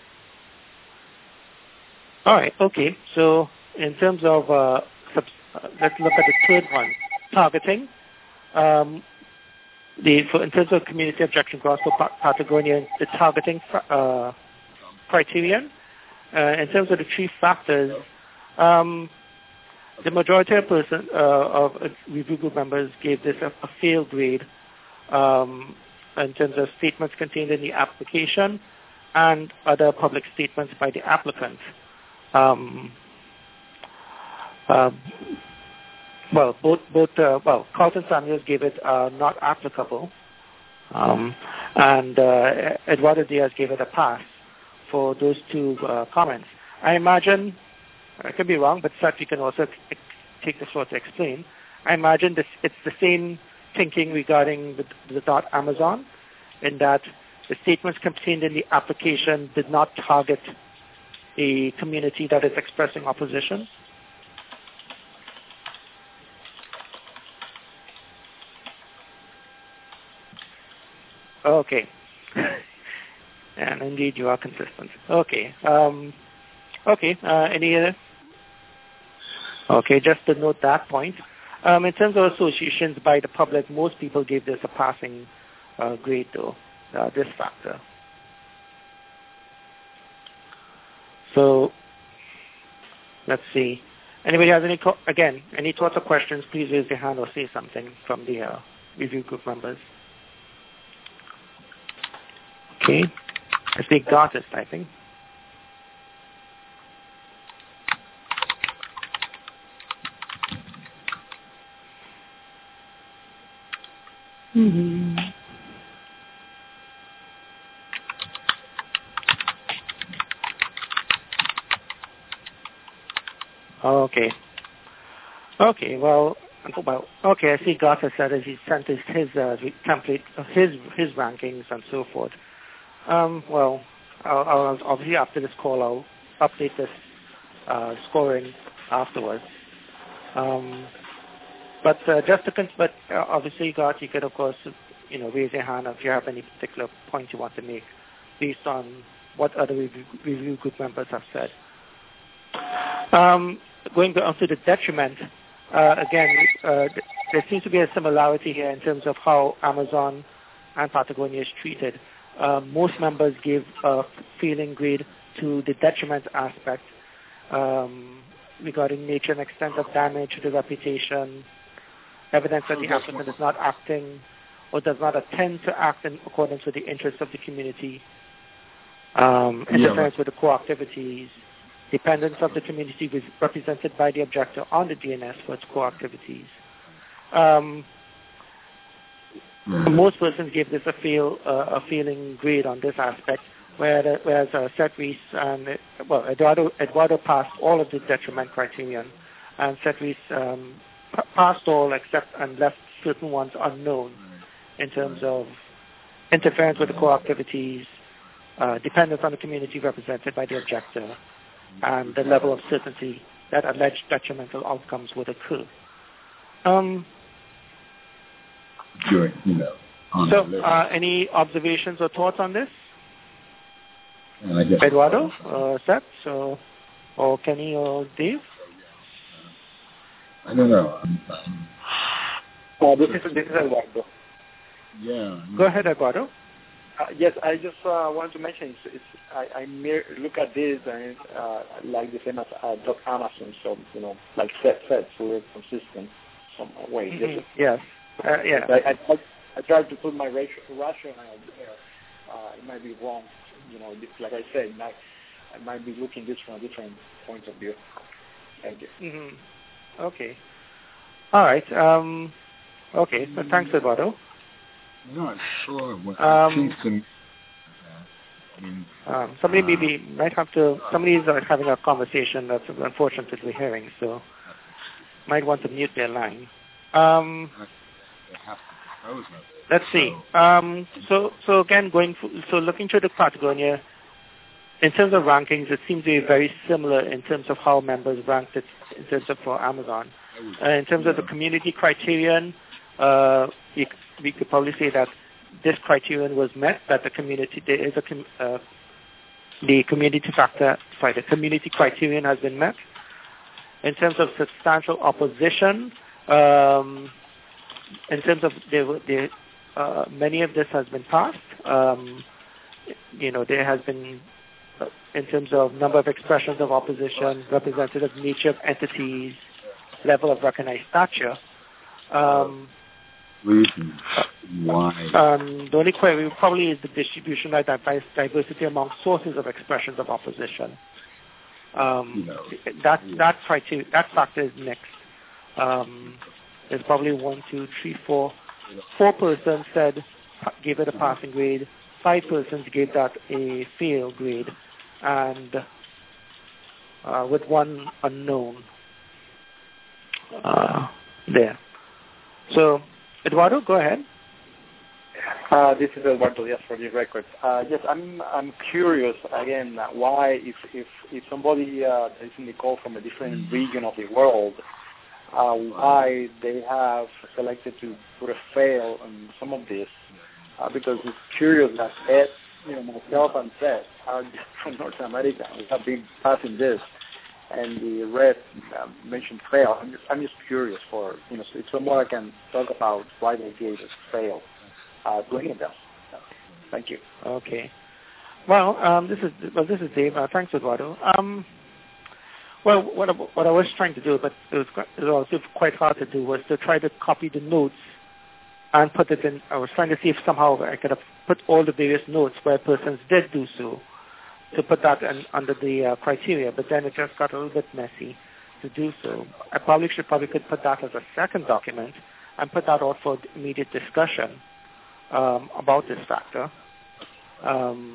All right, okay. So, in terms of, uh, sub- uh, let's look at the third one, targeting. Um, the, for, in terms of community objection grounds for Patagonia, the targeting uh, criterion, uh, in terms of the three factors, um, the majority of, person, uh, of uh, review group members gave this a, a fail grade um, in terms of statements contained in the application and other public statements by the applicant. Um, uh, well, both, both uh, well, Carlton Samuels gave it uh, not applicable, um, and uh, Eduardo Diaz gave it a pass for those two uh, comments. I imagine, I could be wrong, but Seth, you can also t- take the floor to explain. I imagine this, it's the same thinking regarding the, the dot Amazon, in that the statements contained in the application did not target a community that is expressing opposition. Okay. And indeed, you are consistent. Okay. Um, okay. Uh, any other? Okay, just to note that point. Um, in terms of associations by the public, most people gave this a passing uh, grade, though, uh, this factor. So, let's see. Anybody has any, co- again, any thoughts or questions, please raise your hand or say something from the uh, review group members. Okay. I think Dot is typing. Mm-hmm. Okay. Okay, well, well, okay, I see Garth has said as he sent his, his uh, template, his his rankings and so forth. Um, well, I'll, I'll, obviously after this call, I'll update this uh, scoring afterwards. Um, but uh, just to, con- but uh, obviously, Garth, you could of course, you know, raise your hand if you have any particular point you want to make based on what other review, review group members have said. Um, going on to the detriment, uh, again, uh, there seems to be a similarity here in terms of how Amazon and Patagonia is treated. Uh, most members give a failing grade to the detriment aspect um, regarding nature and extent of damage to the reputation, evidence that the applicant is not acting or does not intend to act in accordance with the interests of the community, um, interference with the core activities, dependence of the community represented by the objector on the D N S for its core activities. Um, most persons give this a feel uh, a feeling grade on this aspect, whereas, whereas uh, Seth Rees and well Eduardo Eduardo passed all of the detriment criterion, and Seth Rees um, p- passed all except and left certain ones unknown in terms of interference with the core activities, uh, dependence on the community represented by the objector, and the level of certainty that alleged detrimental outcomes would occur. Um, Sure, you know. So, uh, any observations or thoughts on this? And I guess Eduardo, uh, Seth, so, or Kenny, or Dave? I don't know. Um, um, Uh, this is this is Eduardo. yeah. Go ahead, Eduardo. Uh, yes, I just uh, wanted to mention, it's, it's, I, I mere, look at this and uh, like the same as uh, Doc Amazon, so, you know, like Seth said, so we're consistent some way. Mm-hmm. Yes. Uh, yeah. I, I, I tried to put my rationale there. Uh, it might be wrong, you know, like I said, I, I might be looking this from a different point of view. Thank you. Mm-hmm. Okay. All right. Um, okay, so thanks, Eduardo. Not sure what Um, seems to me. I mean, Um, somebody maybe might have to, somebody is uh, having a conversation that's unfortunately hearing, so might want to mute their line. Um, let's see. Um, so, so again, going for, so looking through the Patagonia, in terms of rankings, it seems to be very similar in terms of how members ranked it in terms of for Amazon. Uh, in terms of the community criterion, uh, you, we could probably say that this criterion was met, that the community, there is a, com, uh, the community factor, sorry, the community criterion has been met. In terms of substantial opposition, um, in terms of the, the, uh, many of this has been passed. Um, you know, there has been, uh, in terms of number of expressions of opposition, representative nature of entities, level of recognized stature. Um, reason why. Um, the only query probably is the distribution of diversity among sources of expressions of opposition. Um, you know, that that criteria, that factor is mixed. Um, there's probably one, two, three, four. Four persons said gave it a passing grade. Five persons gave that a fail grade, and uh, with one unknown uh, there. So, Eduardo, go ahead. Uh, this is Eduardo, yes, for the record. Uh, yes, I'm I'm curious again why if if if somebody uh, is in the call from a different region of the world, uh, why they have selected to put a fail on some of this, uh, because it's curious that Ed, you know, myself and Seth are from North America. We have been passing this, and the red uh, mentioned fail. I'm just, I'm just curious for, you know, so if someone can talk about why they gave it fail. Uh, to any of them. Thank you. Okay. Well, um, this is well, this is Dave. Uh, thanks, Eduardo. Um, well, what I, what I was trying to do, but it was, it was quite hard to do, was to try to copy the notes and put it in. I was trying to see if somehow I could have put all the various notes where persons did do so, to put that in, under the uh, criteria. But then it just got a little bit messy to do so. I probably should probably could put that as a second document and put that out for immediate discussion. Um, about this factor. Um,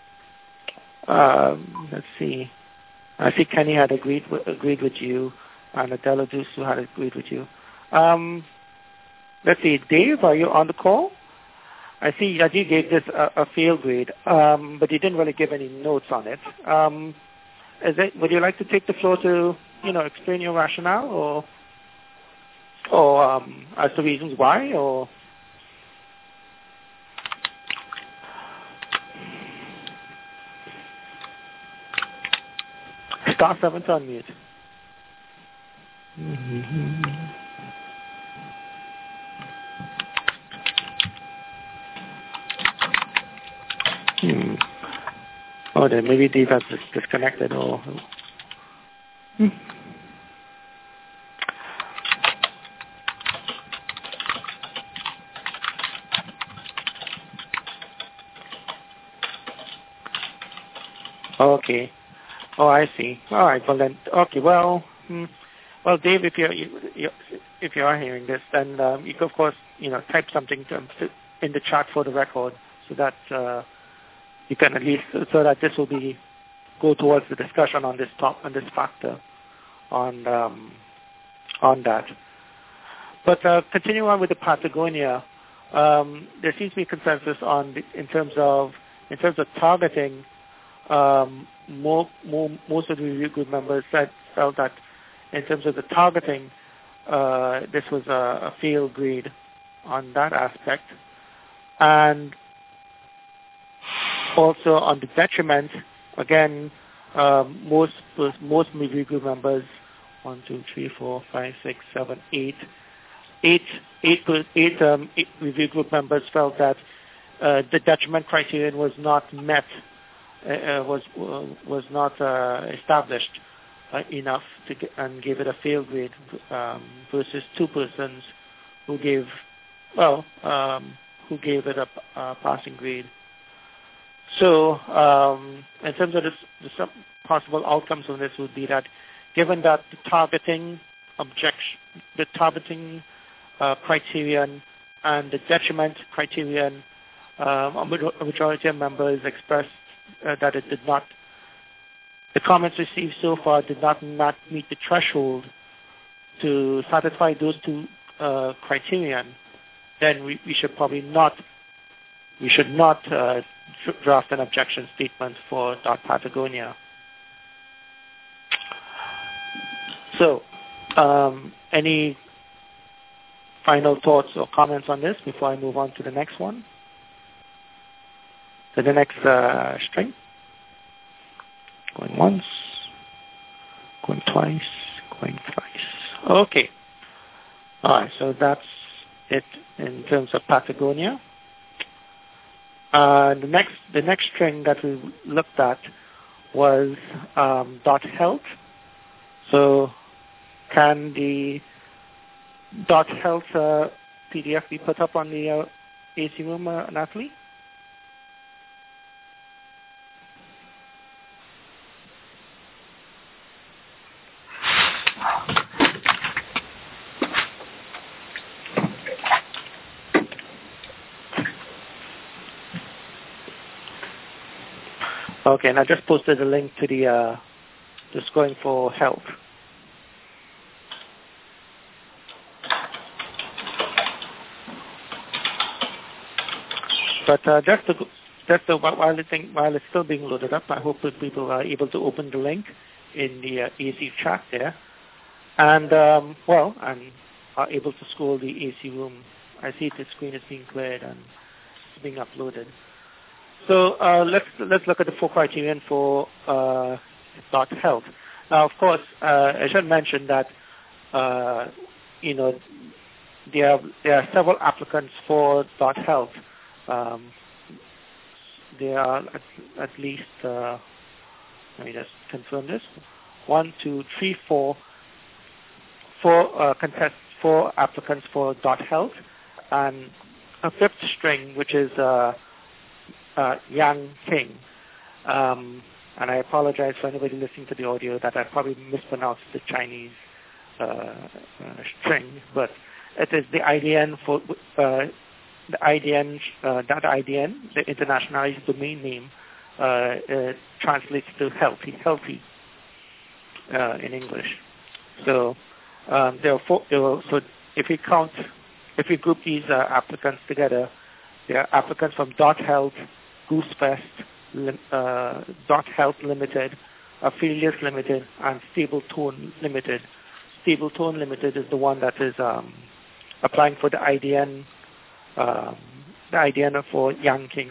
um, let's see. I think Kenny had agreed with, agreed with you, and Adela Dusu had agreed with you. Um, let's see. Dave, are you on the call? I see that you gave this a, a fail grade, um, but you didn't really give any notes on it. Um, is it. Would you like to take the floor to, you know, explain your rationale, or, or um, as to reasons why, or? Star seven to unmute. Mm-hmm. Hmm. Oh, then maybe Dave has disconnected or. Hmm. Okay. Oh, I see. All right. Well then, okay. Well, hmm, well, Dave, if you're you, you, if you are hearing this, then um, you could, of course, you know, type something to, in the chat for the record, so that uh, you can at least so that this will be go towards the discussion on this top on this factor on um, on that. But uh, continuing on with the Patagonia, um, there seems to be consensus on the, in terms of in terms of targeting. Um, more, more, most of the review group members said, felt that in terms of the targeting, uh, this was a, a failed grade on that aspect. And also on the detriment, again, um, most most review group members, one, two, three, four, five, six, seven, eight, eight, eight, eight, um, eight review group members felt that uh, the detriment criterion was not met. Uh, was uh, was not uh, established uh, enough to get, and gave it a fail grade um, versus two persons who gave well um, who gave it a, a passing grade. So um, in terms of this, the some possible outcomes of this would be that given that the targeting objection, the targeting uh, criterion and the detriment criterion, um, a majority of members expressed Uh, that it did not, the comments received so far did not, not meet the threshold to satisfy those two uh, criterion, then we, we should probably not, we should not uh, draft an objection statement for Dot Patagonia. So, um, any final thoughts or comments on this before I move on to the next one? To the next uh, string. Going once, going twice, going thrice. Okay. All right, so that's it in terms of Patagonia. Uh, the next the next string that we looked at was um, dot health. So can the dot health uh, P D F be put up on the uh, A C room, uh, Natalie? Okay, and I just posted a link to the uh, the scoring for health. But uh, just to, just to, while the thing while it's still being loaded up, I hope that people are able to open the link in the uh, A C chat there, and um, well, and are able to scroll the A C room. I see the screen is being cleared and it's being uploaded. So uh, let's let's look at the four criterion for uh, dot health. Now, of course, uh, I should mention that uh, you know there are, there are several applicants for dot health. Um, there are at, at least uh, let me just confirm this: one, two, three, four, four uh, contest four applicants for dot health, and a fifth string, which is uh, Uh, Yang King. Um, and I apologize for anybody listening to the audio that I probably mispronounced the Chinese uh, uh, string, but it is the I D N for uh, the I D N, uh, that I D N, the internationalized domain name, uh, uh, translates to healthy, healthy uh, in English. So um, there are four, there are, so if we count, if we group these uh, applicants together, there are applicants from Dot Health, Goosefest, uh, Dot Health Limited, Affiliates Limited, and Stable Tone Limited. Stable Tone Limited is the one that is um, applying for the I D N, um, the I D N for Yang King.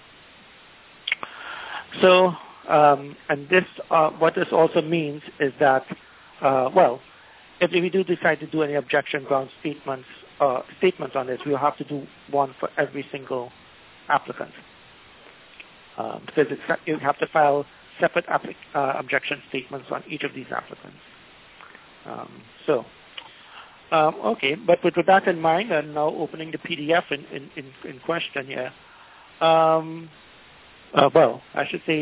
So, um, and this, uh, what this also means is that, uh, well, if we do decide to do any objection ground statements, uh, statements on this, we'll have to do one for every single applicant. Um, because it's, you have to file separate applic- uh, objection statements on each of these applicants. Um, so, um, okay, but with, with that in mind, I'm now opening the P D F in, in, in, in question here. Um, uh, well, I should say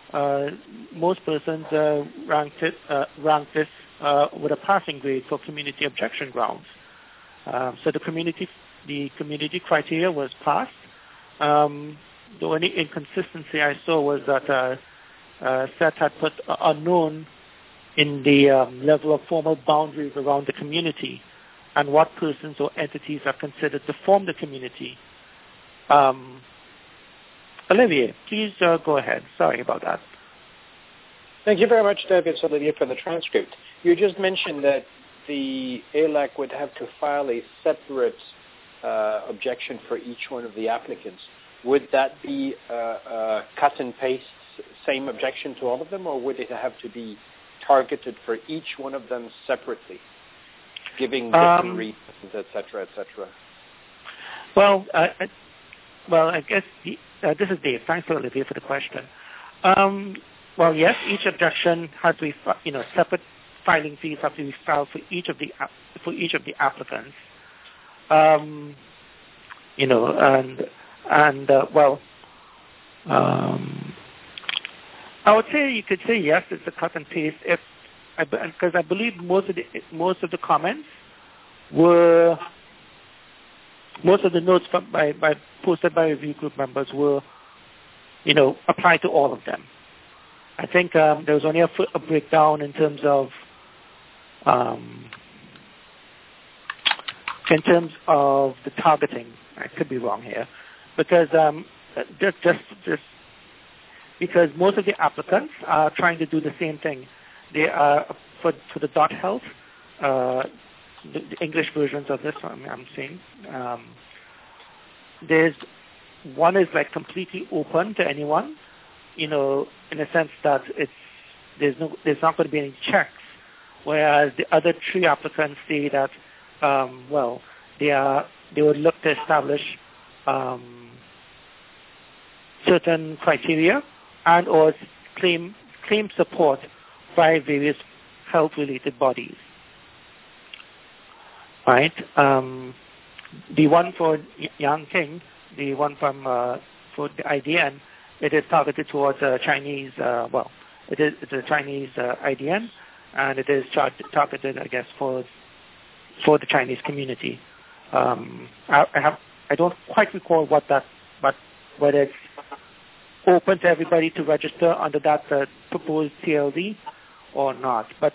uh, most persons uh, ranked, it, uh, ranked this uh, with a passing grade for community objection grounds. Uh, so the community, the community criteria was passed. Um, the only inconsistency I saw was that uh, uh, Seth had put uh, unknown in the um, level of formal boundaries around the community and what persons or entities are considered to form the community. Um, Olivier, please uh, go ahead. Sorry about that. Thank you very much, David. It's Olivier for the transcript. You just mentioned that the A L A C would have to file a separate uh, objection for each one of the applicants. Would that be uh, uh, cut and paste, same objection to all of them, or would it have to be targeted for each one of them separately, giving different um, reasons, et cetera, et cetera? Well, uh, well, I guess the, uh, this is Dave. Thanks, Olivier, for the question. Um, well, yes, each objection has to be, you know, separate filing fees have to be filed for each of the for each of the applicants. Um, you know, and and uh, well, um, I would say you could say yes, it's a cut and paste if because I, I believe most of the most of the comments were most of the notes from, by, by posted by review group members were, you know, applied to all of them. I think um, there was only a, a breakdown in terms of um, in terms of the targeting. I could be wrong here, because um, just just just because most of the applicants are trying to do the same thing. They are for for the dot health. Uh, The, the English versions of this one I'm seeing. Um, there's one is like completely open to anyone, you know, in a sense that it's there's no there's not going to be any checks. Whereas the other three applicants say that um, well they are they would look to establish um, certain criteria and or claim claim support by various health related bodies. Right. Um, the one for Yang King, the one from uh, for the I D N, it is targeted towards uh, Chinese. Uh, well, it is it's a Chinese uh, I D N, and it is char- targeted, I guess, for for the Chinese community. Um, I, I have I don't quite recall what that, but whether it's open to everybody to register under that uh, proposed T L D or not, but.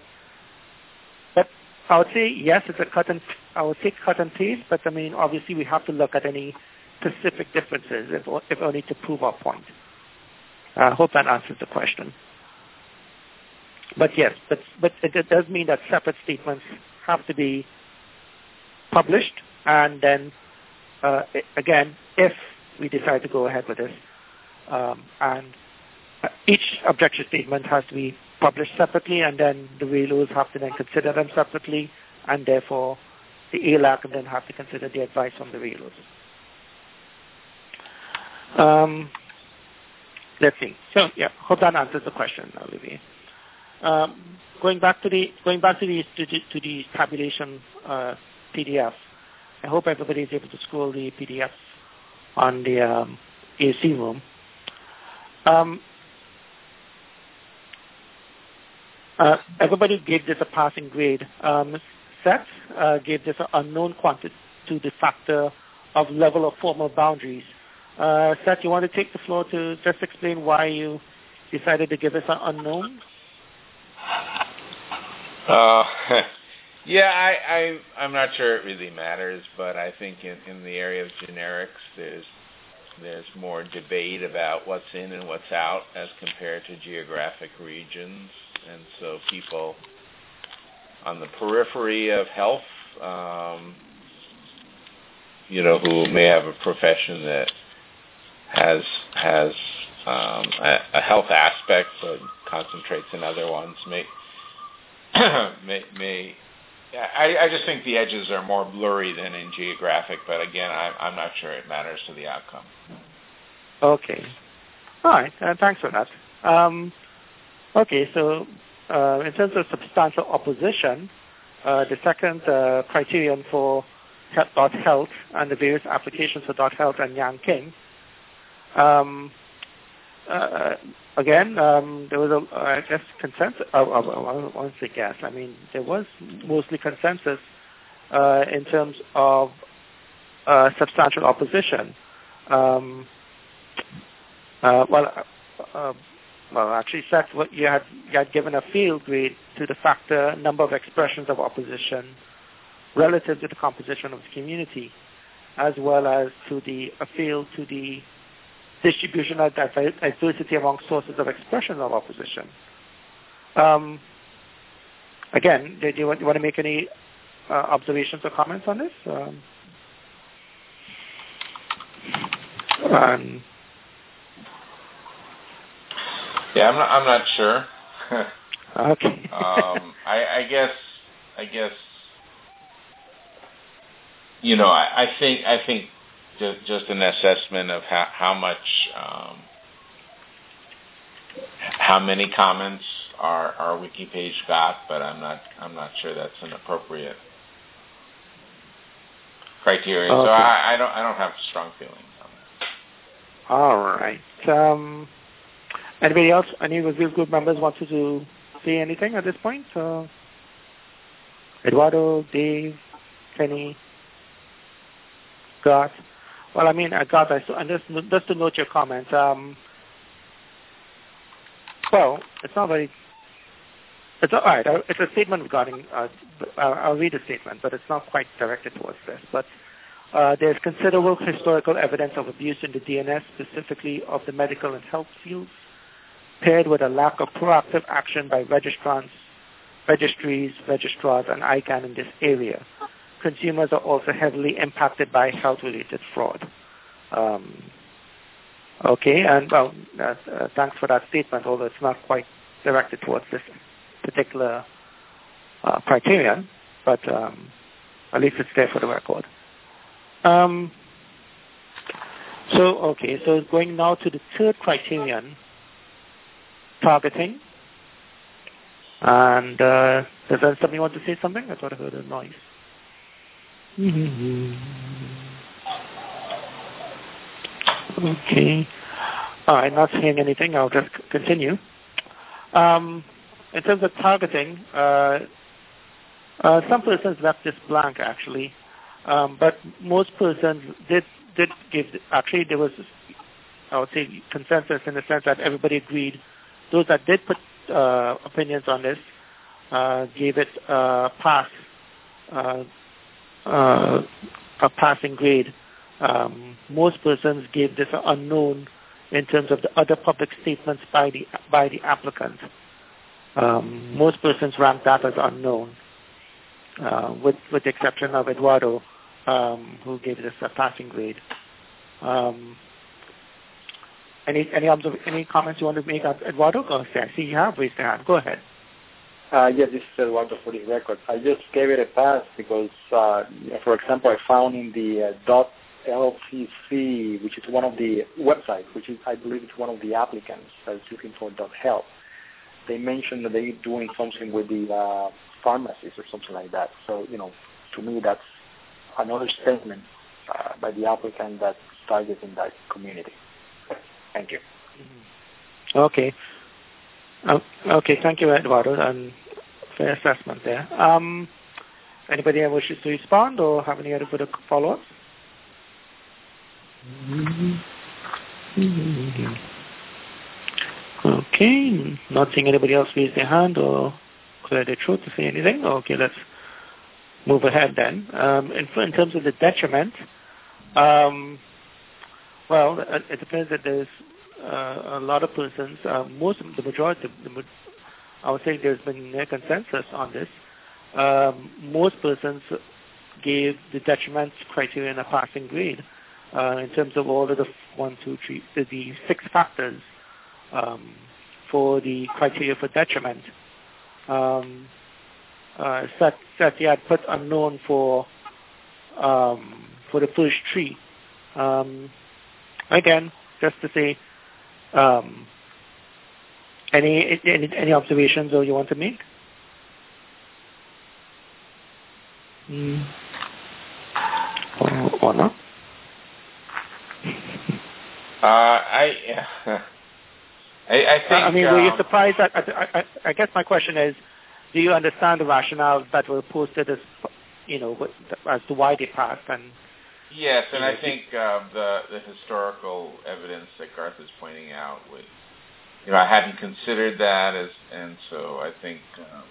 I would say yes, it's a cut and I would say cut and paste, but I mean obviously we have to look at any specific differences, if, if only to prove our point. I uh, hope that answers the question. But yes, but but it, it does mean that separate statements have to be published, and then uh, again, if we decide to go ahead with this, um, and each objection statement has to be published separately, and then the R A L Os have to then consider them separately, and therefore the A L A C can then have to consider the advice from the R A L Os. Um, let's see. So yeah, hope that answers the question, Olivier. Um, going back to the going back to the to, to the tabulation uh, P D F. I hope everybody is able to scroll the P D F on the um, A C room. Um, Uh, everybody gave this a passing grade. Um, Seth uh, gave this an unknown quantity to the factor of level of formal boundaries. Uh, Seth, you want to take the floor to just explain why you decided to give us an unknown? Uh, yeah, I, I, I'm not sure it really matters, but I think in, in the area of generics, there's there's more debate about what's in and what's out as compared to geographic regions. And so people on the periphery of health, um, you know, who may have a profession that has has um, a, a health aspect but concentrates in other ones, may may may. I, I just think the edges are more blurry than in geographic, but again, I'm, I'm not sure it matters to the outcome. Okay. All right. Uh, thanks for that. Um, okay, so uh, in terms of substantial opposition, uh, the second uh, criterion for dot health and the various applications for dot health and Yang King, um, uh, again, um, there was a, I guess, consensus. Uh, I won't say guess. I mean, there was mostly consensus uh, in terms of uh, substantial opposition. Um, uh, well, uh, well, actually, Seth, what you had you had given a field grade to the factor number of expressions of opposition relative to the composition of the community, as well as to the a field to the distribution of diversity among sources of expression of opposition. Um, again, do you want, you want to make any uh, observations or comments on this? Um, um, yeah, I'm not. I'm not sure. okay. um, I, I guess. I guess. You know, I, I think. I think. Just, just an assessment of how, how much, um, how many comments our, our wiki page got, but I'm not, I'm not sure that's an appropriate criteria. Okay. So I, I don't, I don't have strong feelings on that. All right. Um, anybody else? Any of the group members want to say anything at this point? Uh, Eduardo, Dave, Kenny, Scott. Well, I mean, I got that. So, and just, just to note your comment, um, well, it's not very, it's all right. It's a statement regarding, uh, I'll read the statement, but it's not quite directed towards this. But uh, there's considerable historical evidence of abuse in the D N S, specifically of the medical and health fields, paired with a lack of proactive action by registrants, registries, registrars, and I CANN in this area. Consumers are also heavily impacted by health-related fraud. Um, okay, and well, uh, uh, thanks for that statement, although it's not quite directed towards this particular uh, criterion, but um, at least it's there for the record. Um, so, okay, so going now to the third criterion, targeting. And uh, does somebody want to say something? I thought I heard a noise. Mm-hmm. Okay. All right, not saying anything. I'll just continue. Um, in terms of targeting, uh, uh, some persons left this blank, actually. Um, but most persons did did give, actually there was, I would say, consensus in the sense that everybody agreed. Those that did put uh, opinions on this uh, gave it a pass. Uh, Uh, a passing grade. Um, most persons gave this unknown in terms of the other public statements by the by the applicant. Um, most persons ranked that as unknown, uh, with with the exception of Eduardo, um, who gave this a passing grade. Um, any any observ- any comments you want to make, Eduardo? Go ahead. I see you have raised your hand. Go ahead. Uh, yes, this is Eduardo for the record. I just gave it a pass because, uh, for example, I found in the uh, .lcc, which is one of the websites, which is, I believe, it's one of the applicants that is looking for .health. They mentioned that they're doing something with the uh, pharmacies or something like that. So, you know, to me, that's another statement uh, by the applicant that's targeting that community. Thank you. Mm-hmm. Okay. Uh, okay, thank you, Eduardo, and fair assessment there. Um, anybody else wishes to respond or have any other further follow-ups? Okay, not seeing anybody else raise their hand or clear their throat to say anything. Okay, let's move ahead then. Um, in, in terms of the detriment, um, well, it, it depends that there's Uh, a lot of persons, uh, most of the majority, the, I would say there's been a consensus on this. Um, most persons gave the detriment criterion a passing grade uh, in terms of all of the one, two, three, the, the six factors um, for the criteria for detriment. Um, uh, Sat, Satya had put unknown for um, for the first three. Um, again, just to say. Um, any, any any observations or you want to make? Mm. Or, or not? Uh, I I, I think. I mean, um, were you surprised that? I, I, I guess my question is, do you understand the rationales that were posted as, you know, as to why they passed? And yes, and know, I think uh, the the historical evidence that Garth is pointing out would, you know, I hadn't considered that as, and so I think, um,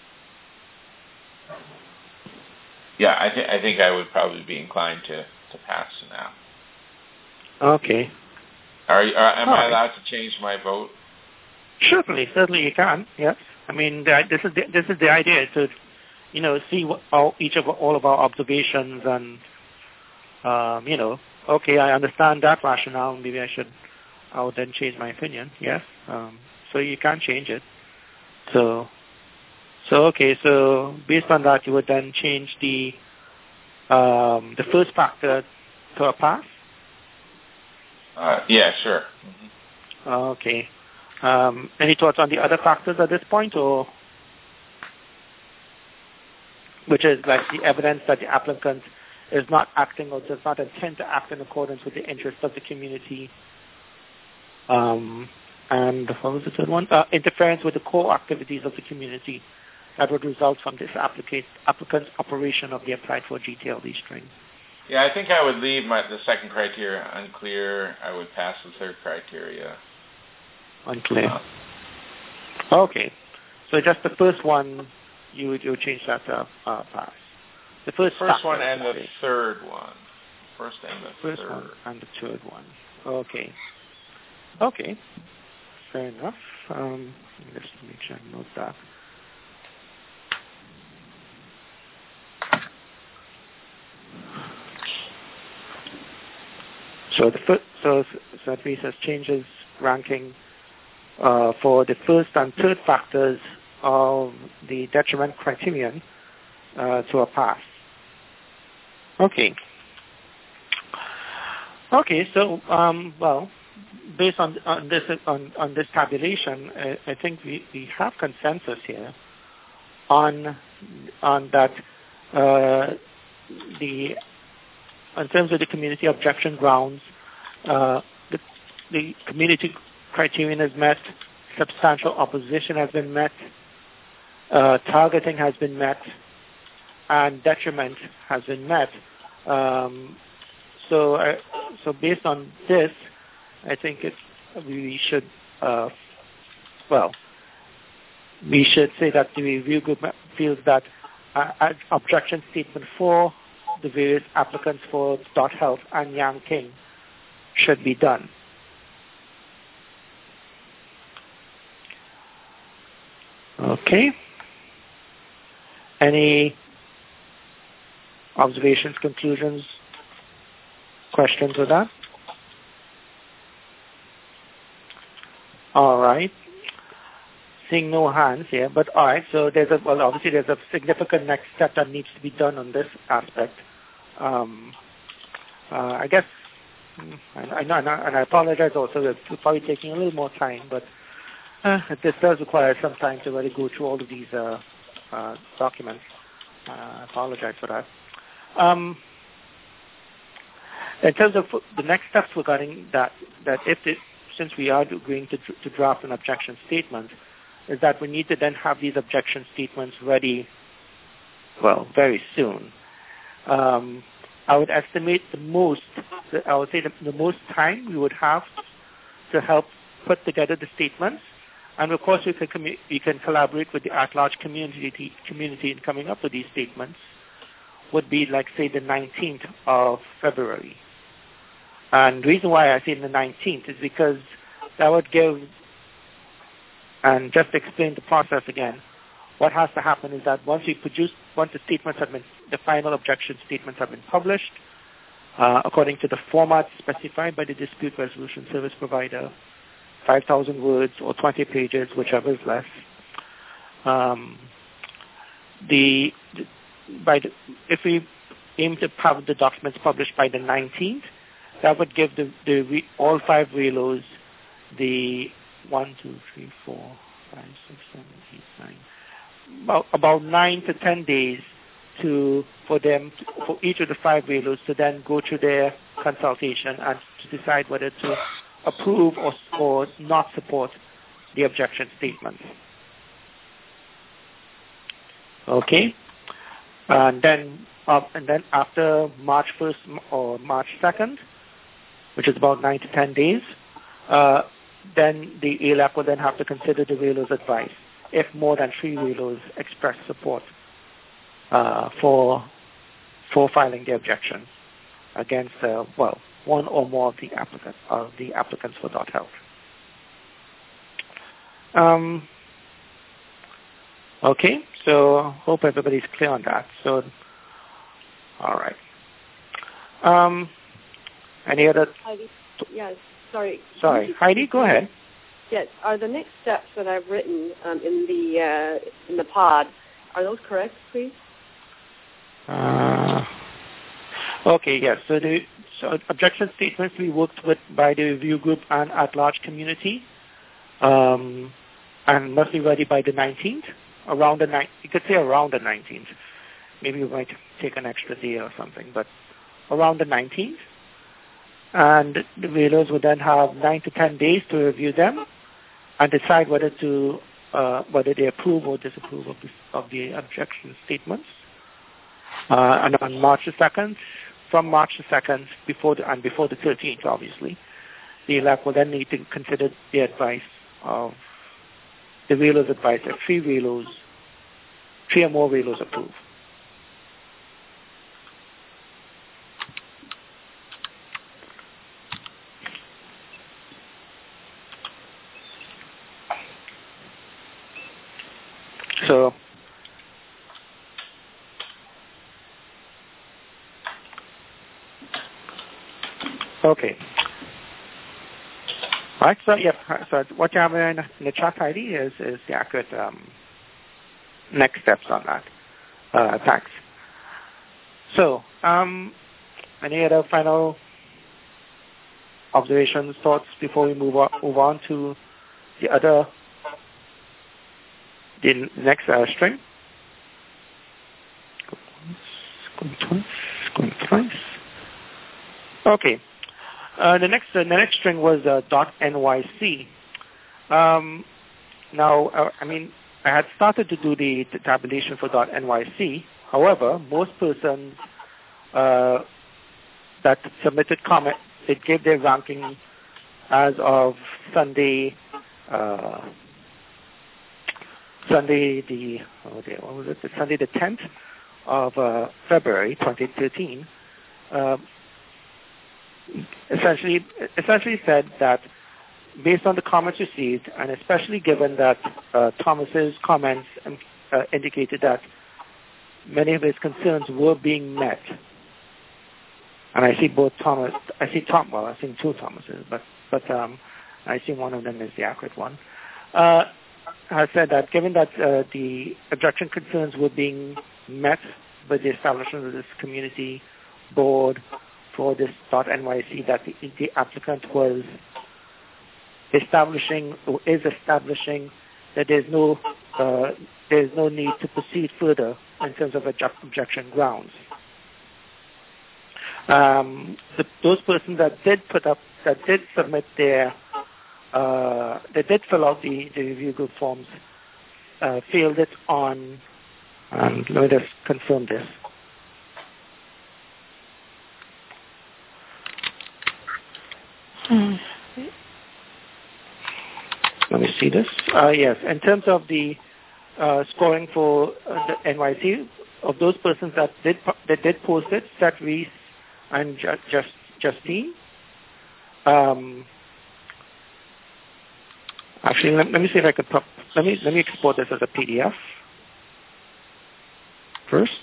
yeah, I think I think I would probably be inclined to, to pass now. Okay. Are, you, are am All I right. allowed to change my vote? Certainly, certainly you can. Yes. I mean, the, this is the, this is the idea to, you know, see what all, each of all of our observations and, um, you know, okay, I understand that rationale. Maybe I should, I would then change my opinion. Yes. Um, so you can change it. So, so okay. So based on that, you would then change the um, the first factor to a pass. Uh, yeah, sure. Mm-hmm. Okay. Um, any thoughts on the other factors at this point, or which is like the evidence that the applicant is not acting or does not intend to act in accordance with the interests of the community, um, and what was the third one? Uh, interference with the core activities of the community that would result from this applica- applicant's operation of the applied for G T L D string. Yeah, I think I would leave my the second criteria unclear. I would pass the third criteria. Unclear. Uh, okay. So just the first one, you would you would change that to uh, pass. The first, first one factor, and the okay. third one. First and the First third. one and the third one. Okay. Okay. Fair enough. Um, let me just make sure I note that. So the first, so so that means changes ranking uh, for the first and third factors of the detriment criterion uh, to a pass. Okay. Okay. So um, well, based on on this on, on this tabulation, I, I think we, we have consensus here on on that uh, the in terms of the community objection grounds, uh, the, the community criterion is met, substantial opposition has been met, uh, targeting has been met, and detriment has been met. Um, so, uh, so based on this, I think it, we should, uh, well, we should say that the review group feels that uh, objection statement four, the various applicants for Dot Health and Yang King should be done. Okay. Any observations, conclusions, questions with that? All right. Seeing no hands here, but all right. So there's a well, obviously there's a significant next step that needs to be done on this aspect. Um, uh, I guess, I, I know, and I apologize also. It's probably taking a little more time, but uh, this does require some time to really go through all of these uh, uh, documents. Uh, I apologize for that. Um, in terms of the next steps regarding that, that if it, since we are going to, to draft an objection statement, is that we need to then have these objection statements ready, well, very soon. Um, I would estimate the most, I would say the, the most time we would have to help put together the statements. And of course, we can, commu- we can collaborate with the at-large community, community in coming up with these statements, would be like, say, the nineteenth of February. And the reason why I say the nineteenth is because that would give, and just to explain the process again, what has to happen is that once we produce, once the statements have been, the final objection statements have been published, uh, according to the format specified by the dispute resolution service provider, five thousand words or twenty pages, whichever is less. Um, the, the by the, if we aim to have the documents published by the nineteenth, that would give the, the all five R E L Os the one, two, three, four, five, six, seven, eight, nine, about about nine to ten days to for them to, for each of the five R E L Os to then go through their consultation and to decide whether to approve or, or not support the objection statements. Okay, and then uh, and then after March first or March second, which is about nine to ten days, uh, then the A L A C will then have to consider the whalers' advice if more than three whalers express support uh, for for filing the objection against uh, well one or more of the applicants of the applicants for dot health. Um, okay, so hope everybody's clear on that. So, all right. Um, any other? Heidi, yes, sorry. Sorry, Heidi, go ahead. Yes, are the next steps that I've written um, in the uh, in the pod, are those correct, please? Uh, okay, yes. So the so objection statements we worked with by the review group and at-large community. Um, and must be ready by the nineteenth, around the ninth. You could say around the nineteenth. Maybe we might take an extra day or something, but around the nineteenth. And the whalers would then have nine to ten days to review them and decide whether to uh, whether they approve or disapprove of, this, of the objection statements. Uh, and on March the second, from March the second, before the, and before the thirteenth, obviously, the E L A C will then need to consider the advice of the whalers' advice if three whalers, three or more whalers approve. So, okay. All right, so yeah, so what you have in the chat, Heidi, is, is the accurate um, next steps on that. Uh, thanks. So, um, any other final observations, thoughts before we move on, move on to the other, the next uh, string? Going twice, going twice. Okay. Uh, the next uh, the next string was uh, .nyc. Um, now, uh, I mean, I had started to do the, the tabulation for .nyc. However, most persons uh, that submitted comment, they gave their ranking as of Sunday, uh, Sunday the oh dear, what was it? The Sunday the tenth of uh, February, twenty thirteen. Uh, essentially, essentially said that based on the comments received, and especially given that uh, Thomas's comments um, uh, indicated that many of his concerns were being met, and I see both Thomas, I see Tom, well, I see two Thomases, but but um, I see one of them is the accurate one. Uh, I said that given that uh, the objection concerns were being met with the establishment of this community board for this .N Y C, that the, the applicant was establishing or is establishing that there's no uh, there's no need to proceed further in terms of objection grounds. Um, the, those persons that did put up that did submit their uh, they did fill out the, the review group forms uh, filled it on. Um, let me just confirm this. Hmm. Let me see this. Uh, yes, in terms of the uh, scoring for uh, the N Y C, of those persons that did that did post it, Seth Reese and Just, Just Justine. Um, actually, let, let me see if I could pop, let me let me export this as a P D F first,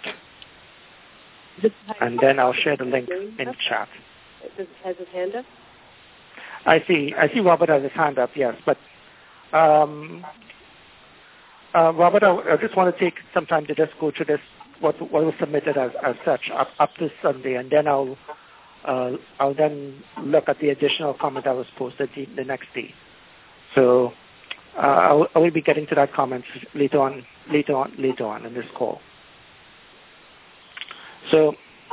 and then I'll share the link in chat. Has his hand up? I see. I see Robert has his hand up. Yes, but um, uh, Robert, I, I just want to take some time to just go through this what what was submitted as, as such up up to Sunday, and then I'll uh, I'll then look at the additional comment that was posted the, the next day. So uh, I, will, I will be getting to that comment later on later on later on in this call. So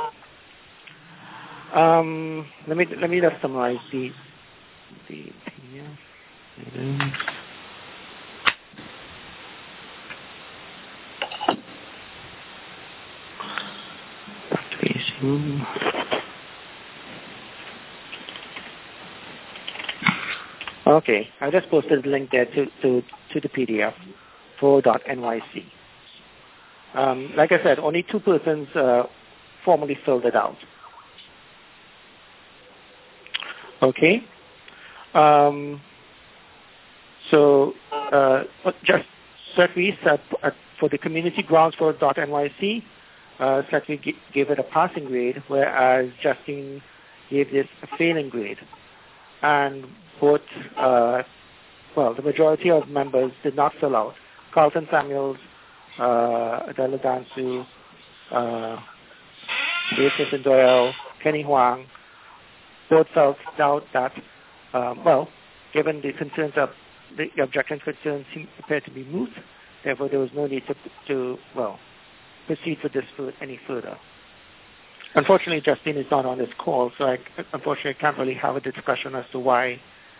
um, let me let me just summarize the. The, yeah. Hmm. Okay, I just posted the link there to, to, to the P D F for .nyc. Um, like I said, only two persons uh, formally filled it out. Okay. Um, so uh, just Setri said uh, for the community grounds for .nyc, uh, Setri g- gave it a passing grade, whereas Justine gave this a failing grade. And both, uh, well, the majority of members did not fill out. Carlton Samuels, uh, Adela Dansu, uh, Beatrice Doyle, Kenny Huang, both felt doubt that, um, well, given the concerns of the, the objection concerns seemed appeared to be moot, therefore there was no need to, to well, proceed with this for any further. Unfortunately, Justine is not on this call, so I unfortunately can't really have a discussion as to why.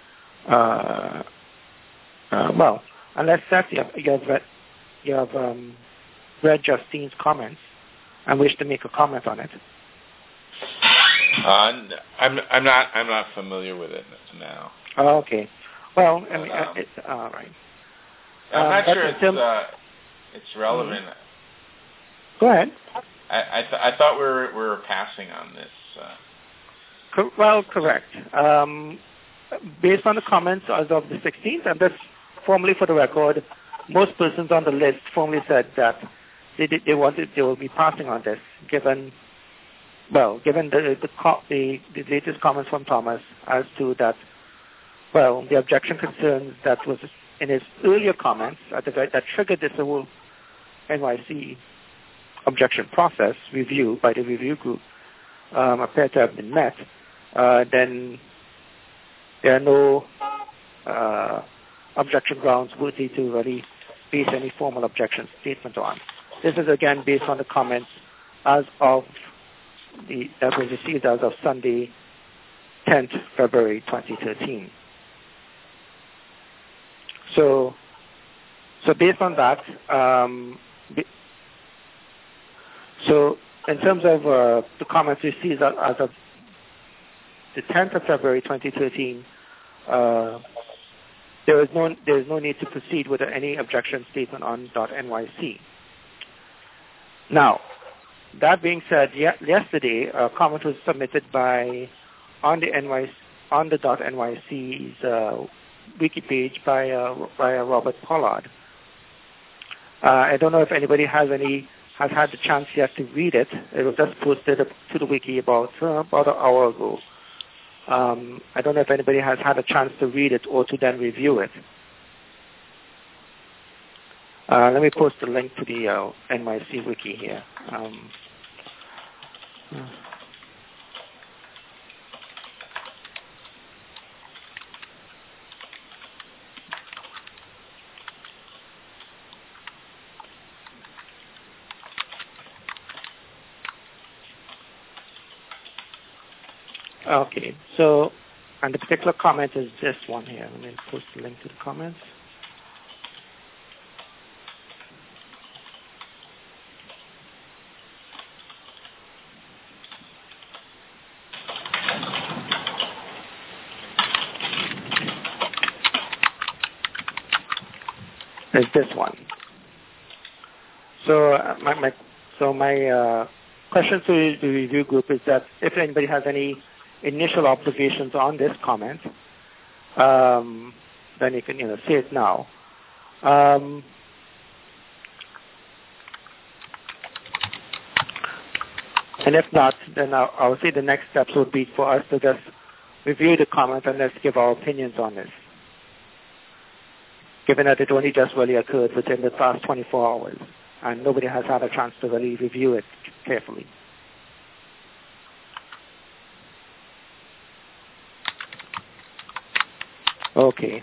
Uh, uh, well, unless Seth, you have, you have read, you have um, read Justine's comments and wish to make a comment on it. Uh, I'm I'm not I'm not familiar with it now. Oh, okay. Well, I mean, um, it's all right. I'm um, not sure it's term- uh, it's relevant. Mm-hmm. Go ahead. I I, th- I thought we were we were passing on this. Uh... Co- well, correct. Um, based on the comments as of the sixteenth, and that's formally for the record, most persons on the list formally said that they did, they wanted they will be passing on this, given well, given the the, co- the the latest comments from Thomas as to that. Well, the objection concerns that was in his earlier comments at the that triggered this whole N Y C objection process review by the review group um, appear to have been met, uh, then there are no uh, objection grounds worthy to really base any formal objection statement on. This is again based on the comments as of the that was received as of Sunday, tenth February twenty thirteen. So, so based on that, um, so in terms of uh, the comments received as of the tenth of February twenty thirteen, uh, there is no there is no need to proceed with any objection statement on .nyc. Now, that being said, ye- yesterday a comment was submitted by on the N Y C on the .nyc's uh, wiki page by uh, by uh, Robert Pollard. Uh, I don't know if anybody has any has had the chance yet to read it. It was just posted to the wiki about uh, about an hour ago. Um, I don't know if anybody has had a chance to read it or to then review it. Uh, let me post the link to the uh, N Y C wiki here. Um, uh, Okay, so, and the particular comment is this one here. Let me post the link to the comments. It's this one. So uh, my, my so my uh, question to the review group is that if anybody has any initial observations on this comment, um, then you can you know say it now. Um, and if not, then I'll, I'll say the next steps would be for us to just review the comment and let's give our opinions on this, given that it only just really occurred within the past twenty-four hours and nobody has had a chance to really review it carefully. Okay.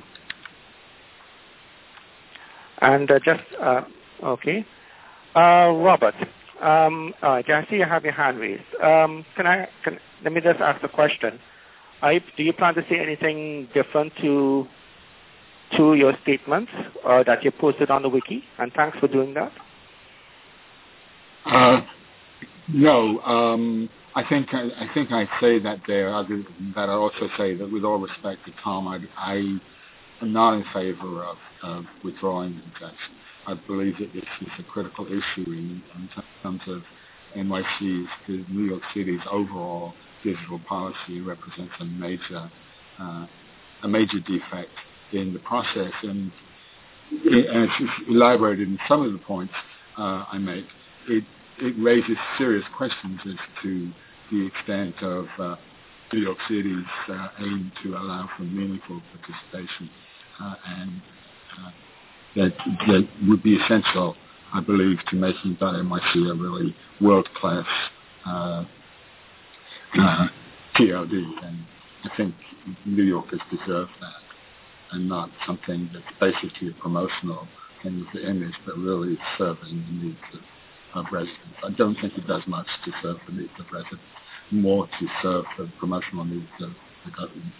And uh, just, uh, okay. Uh, Robert, um, all right, I see you have your hand raised. Um, can I, can, let me just ask the question. Are you, do you plan to say anything different to to your statements uh, that you posted on the wiki? And thanks for doing that. Uh, no, um, I think I, I think I'd say that there. Other that I also say that with all respect to Tom, I, I am not in favor of, of withdrawing the objection. I believe that this is a critical issue in, in terms of N Y C's, the New York City's overall digital policy represents a major uh, a major defect in the process, and it, as it's elaborated in some of the points uh, I make, it it raises serious questions as to the extent of uh, New York City's uh, aim to allow for meaningful participation, uh, and uh, that, that would be essential, I believe, to making N Y C a really world-class uh, uh, T L D. And I think New Yorkers deserve that, and not something that's basically a promotional thing with the image, but really serving the needs of, of residents. I don't think it does much to serve the needs of residents, more to serve the promotional needs of the government.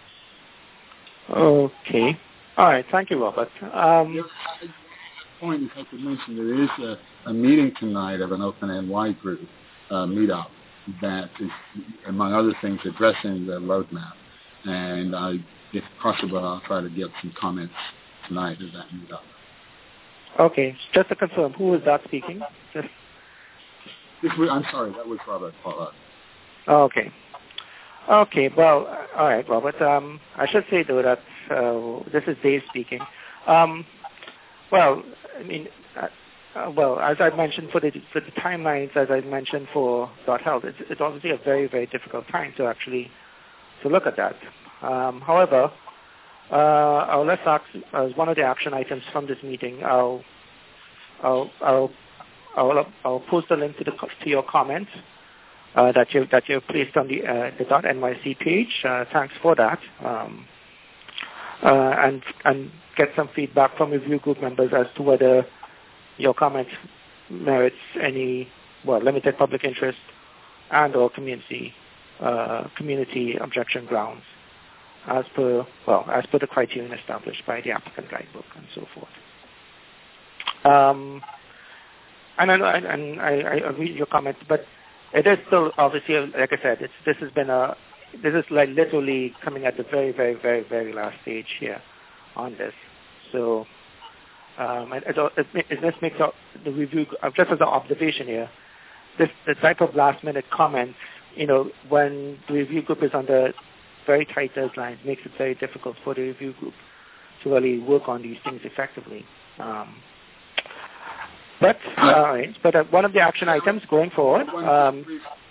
Okay. All right. Thank you, Robert. Um, yes, point, if I could mention, there is a, a meeting tonight of an Open N Y group uh, meetup that is, among other things, addressing the roadmap. And I, if possible, I'll try to get some comments tonight at that meetup. Okay. Just to confirm, who is that speaking? Just... This was, I'm sorry, that was Robert Pollard. Okay. Okay. Well, all right, Robert. Um, I should say, though, that uh, this is Dave speaking. Um, well, I mean, uh, uh, well, as I mentioned for the for the timelines, as I mentioned for Dot Health, it's, it's obviously a very, very difficult time to actually to look at that. Um, however, uh, I'll let's ask as one of the action items from this meeting. I'll I'll I'll I'll, I'll post a link to the to your comments uh, that you that you placed on the uh, the Dot N Y C page. Uh, thanks for that, um, uh, and and get some feedback from review group members as to whether your comment merits any well limited public interest and or community uh, community objection grounds, as per well as per the criterion established by the applicant guidebook and so forth. Um, and I, and I, I read your comments, but it is still obviously, like I said, it's, this has been a this is like literally coming at the very, very, very, very last stage here on this. So um, it, it, it, this makes up the review just as an observation here. This the type of last minute comments, you know, when the review group is under very tight deadlines, makes it very difficult for the review group to really work on these things effectively. Um, but uh, but uh, one of the action items going forward. Um,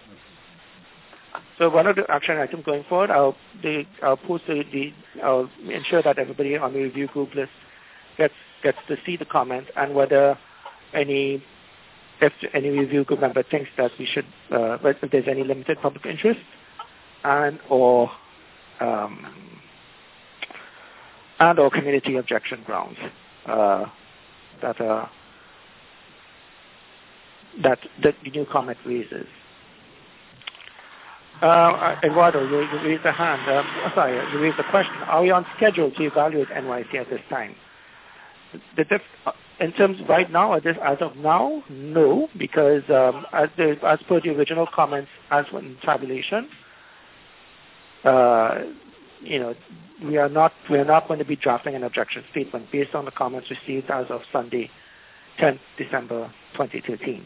so one of the action items going forward, I'll the, I'll post the, the I'll ensure that everybody on the review group list gets gets to see the comment and whether any if any review group member thinks that we should uh, if there's any limited public interest and or um, and or community objection grounds uh, that uh, that that the new comment raises. Uh, Eduardo, you, you raised a hand. Um, sorry, you raised a question. Are we on schedule to evaluate N Y C at this time? The, the, in terms right now, this, as of now, no, because um, as, the, as per the original comments, as in tabulation, uh, you know, we are not we are not going to be drafting an objection statement based on the comments received as of Sunday, tenth December twenty thirteen.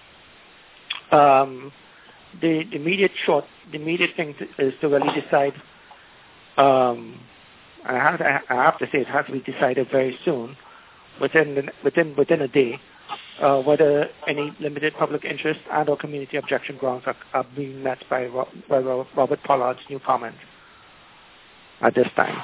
Um, the, the immediate short, the immediate thing to, is to really decide. Um, I have to, I have to say it has to be decided very soon, within the, within within a day, uh, whether any limited public interest and or community objection grounds are, are being met by, by Robert Pollard's new comment at this time.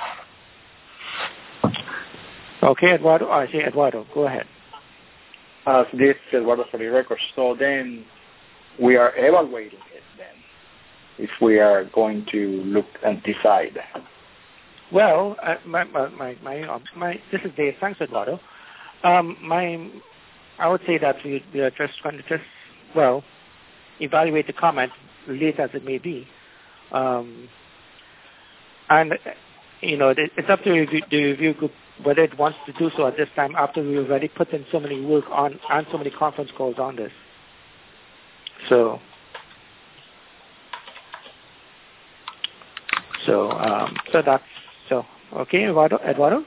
Okay, Eduardo. Oh, I say Eduardo. Go ahead. Uh, so this is Eduardo for the record. So then we are evaluating it then, if we are going to look and decide. Well, uh, my, my, my, uh, my, this is Dave. Thanks, Eduardo. Um, my, I would say that we, we are just going to just, well, evaluate the comment, late as it may be. Um, and, you know, it's up to the review group whether it wants to do so at this time after we've already put in so many work on and so many conference calls on this. So, So, um, so that's so okay, Eduardo. Eduardo?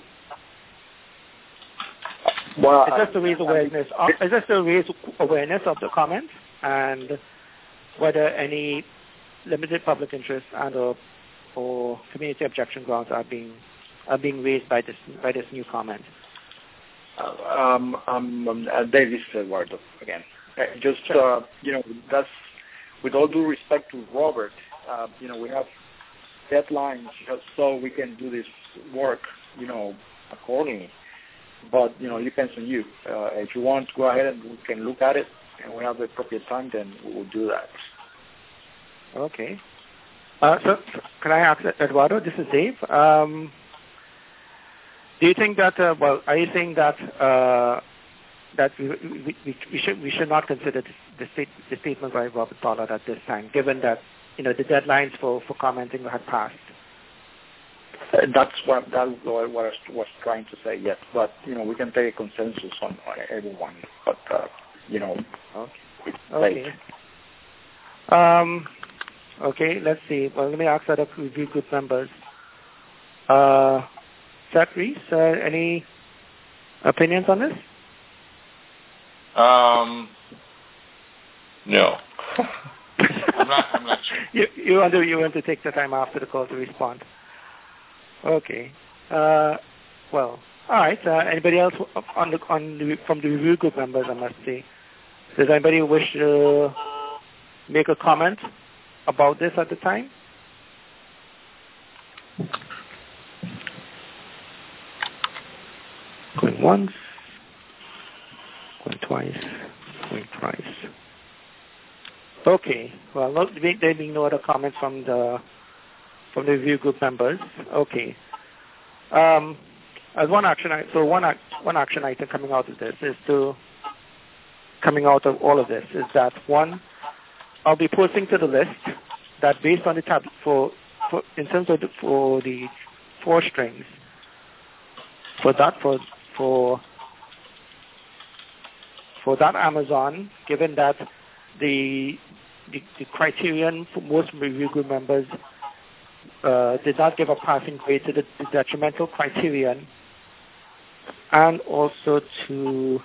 Well, it's just to raise awareness. Of, it's just to raise awareness of the comment and whether any limited public interest and or, or community objection grounds are being are being raised by this by this new comment. Uh, um, um, um, uh, Davis Eduardo again. Uh, just uh, you know, that's with all due respect to Robert. Uh, you know, we have deadlines just so we can do this work, you know, accordingly. But, you know, it depends on you. Uh, if you want to go ahead and we can look at it and we have the appropriate time, then we will do that. Okay. Uh, so, can I ask Eduardo? This is Dave. Um, do you think that, uh, well, are you saying that uh, that we, we, we, should, we should not consider the, the, state, the statement by Robert Pollard at this time, given that, you know, the deadlines for, for commenting had passed? Uh, that's what that was what I was trying to say. Yes, but you know we can take a consensus on, on everyone. But uh, you know, okay. It's okay. Um, okay. Let's see. Well, let me ask other review group members. Uh, Seth Reese, uh, any opinions on this? Um, no. I'm not. I'm not sure. You, you want to you want to take the time after the call to respond? Okay. Uh, well, all right. Uh, anybody else on the on the, from the review group members? I must say, does anybody wish to make a comment about this at the time? Going once, going twice, going thrice. Okay. Well, no, there being no other comments from the from the review group members. Okay. Um, as one action, so one act, one action item coming out of this is to coming out of all of this is that one, I'll be posting to the list that based on the tab for, for in terms of the, for the four strings for that for for for that Amazon, given that the the, the criterion for most review group members uh, did not give a passing grade to the, the detrimental criterion, and also to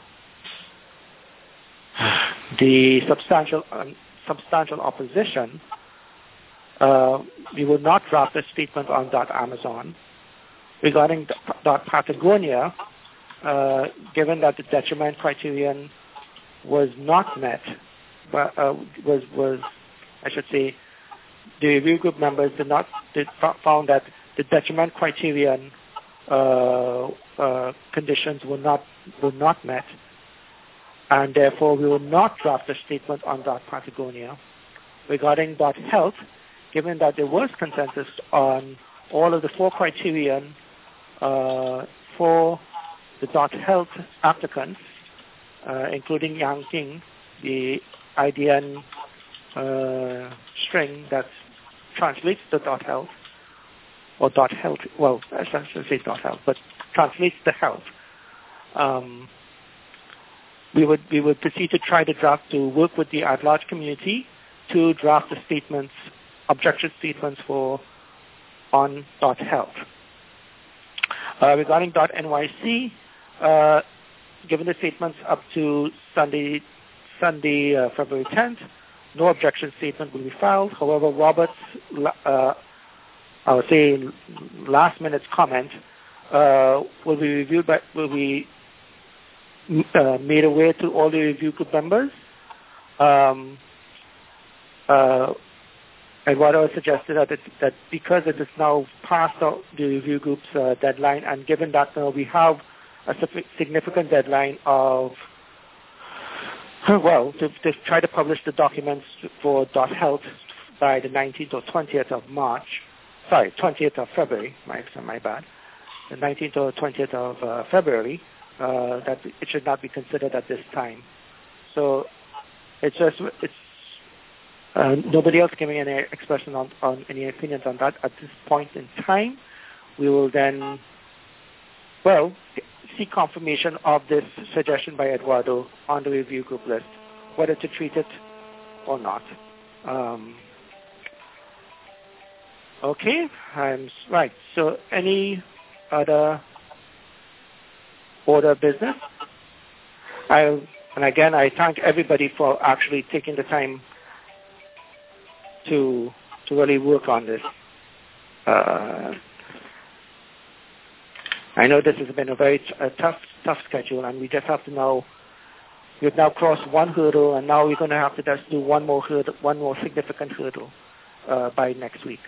the substantial um, substantial opposition, uh, we will not draft a statement on dot Amazon. Regarding dot Patagonia, uh, given that the detriment criterion was not met, but uh, was was I should say, the review group members did not did found that the detriment criterion uh, uh, conditions were not were not met, and therefore we will not draft a statement on dot Patagonia. Regarding dot health, given that there was consensus on all of the four criterion uh, for the dot health applicants, uh, including Yang King, the I D N uh, string that translates the dot health, or dot health, well, I should say dot health, but translates the health. Um, we would we would proceed to try to draft, to work with the at-large community to draft the statements, objection statements for on dot health. Uh, regarding dot N Y C, uh, given the statements up to Sunday, Sunday, uh, February tenth, no objection statement will be filed. However, Robert's, uh, I would say, last minute comment uh, will be reviewed by, will be uh, made aware to all the review group members. Um, uh, Eduardo suggested that, it, that because it is now past the, the review group's uh, deadline, and given that uh, we have a significant deadline of, well, to, to try to publish the documents for dot health by the nineteenth or twentieth of March, sorry, twentieth of February, my, my bad, the nineteenth or twentieth of uh, February, uh, that it should not be considered at this time. So it's just, it's, Uh, nobody else giving any expression on, on any opinions on that at this point in time. We will then, well, seek confirmation of this suggestion by Eduardo on the review group list, whether to treat it or not. Um, Okay, I'm right. So any other order of business? I and again I thank everybody for actually taking the time to to really work on this. Uh, I know this has been a very t- a tough tough schedule, and we just have to now. We've now crossed one hurdle, and now we're going to have to just do one more hurdle, one more significant hurdle uh, by next week.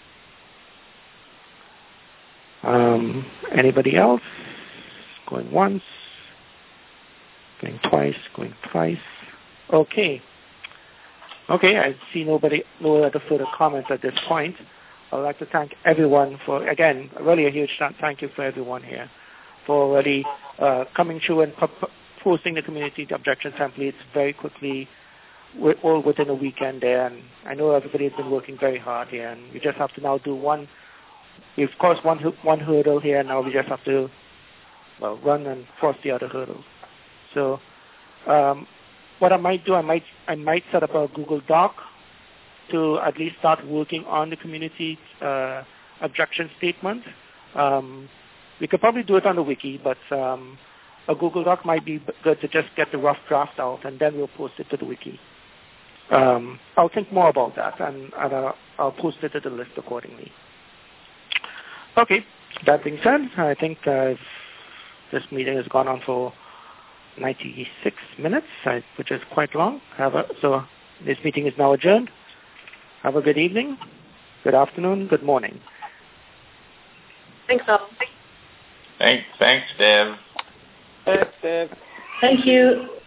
Um, anybody else? Going once, going twice, going thrice. Okay. Okay, I see nobody, no other further comments at this point. I'd like to thank everyone for, again, really a huge thank you for everyone here for really uh, coming through and pu- posting the community objection templates very quickly, we're all within a weekend there. And I know everybody has been working very hard here, and we just have to now do one. We've crossed one one hurdle here. Now we just have to well run and cross the other hurdle. So, um, what I might do, I might I might set up a Google Doc to at least start working on the community uh, objection statement. Um, we could probably do it on the wiki, but um, a Google Doc might be good to just get the rough draft out, and then we'll post it to the wiki. Um, I'll think more about that, and, and uh, I'll post it to the list accordingly. Okay, that being said, I think uh, this meeting has gone on for ninety-six minutes, which is quite long. Have a, so this meeting is now adjourned. Have a good evening, good afternoon, good morning. Thanks, all. Thanks, thanks, Dev. Thanks, Dev. Thank you.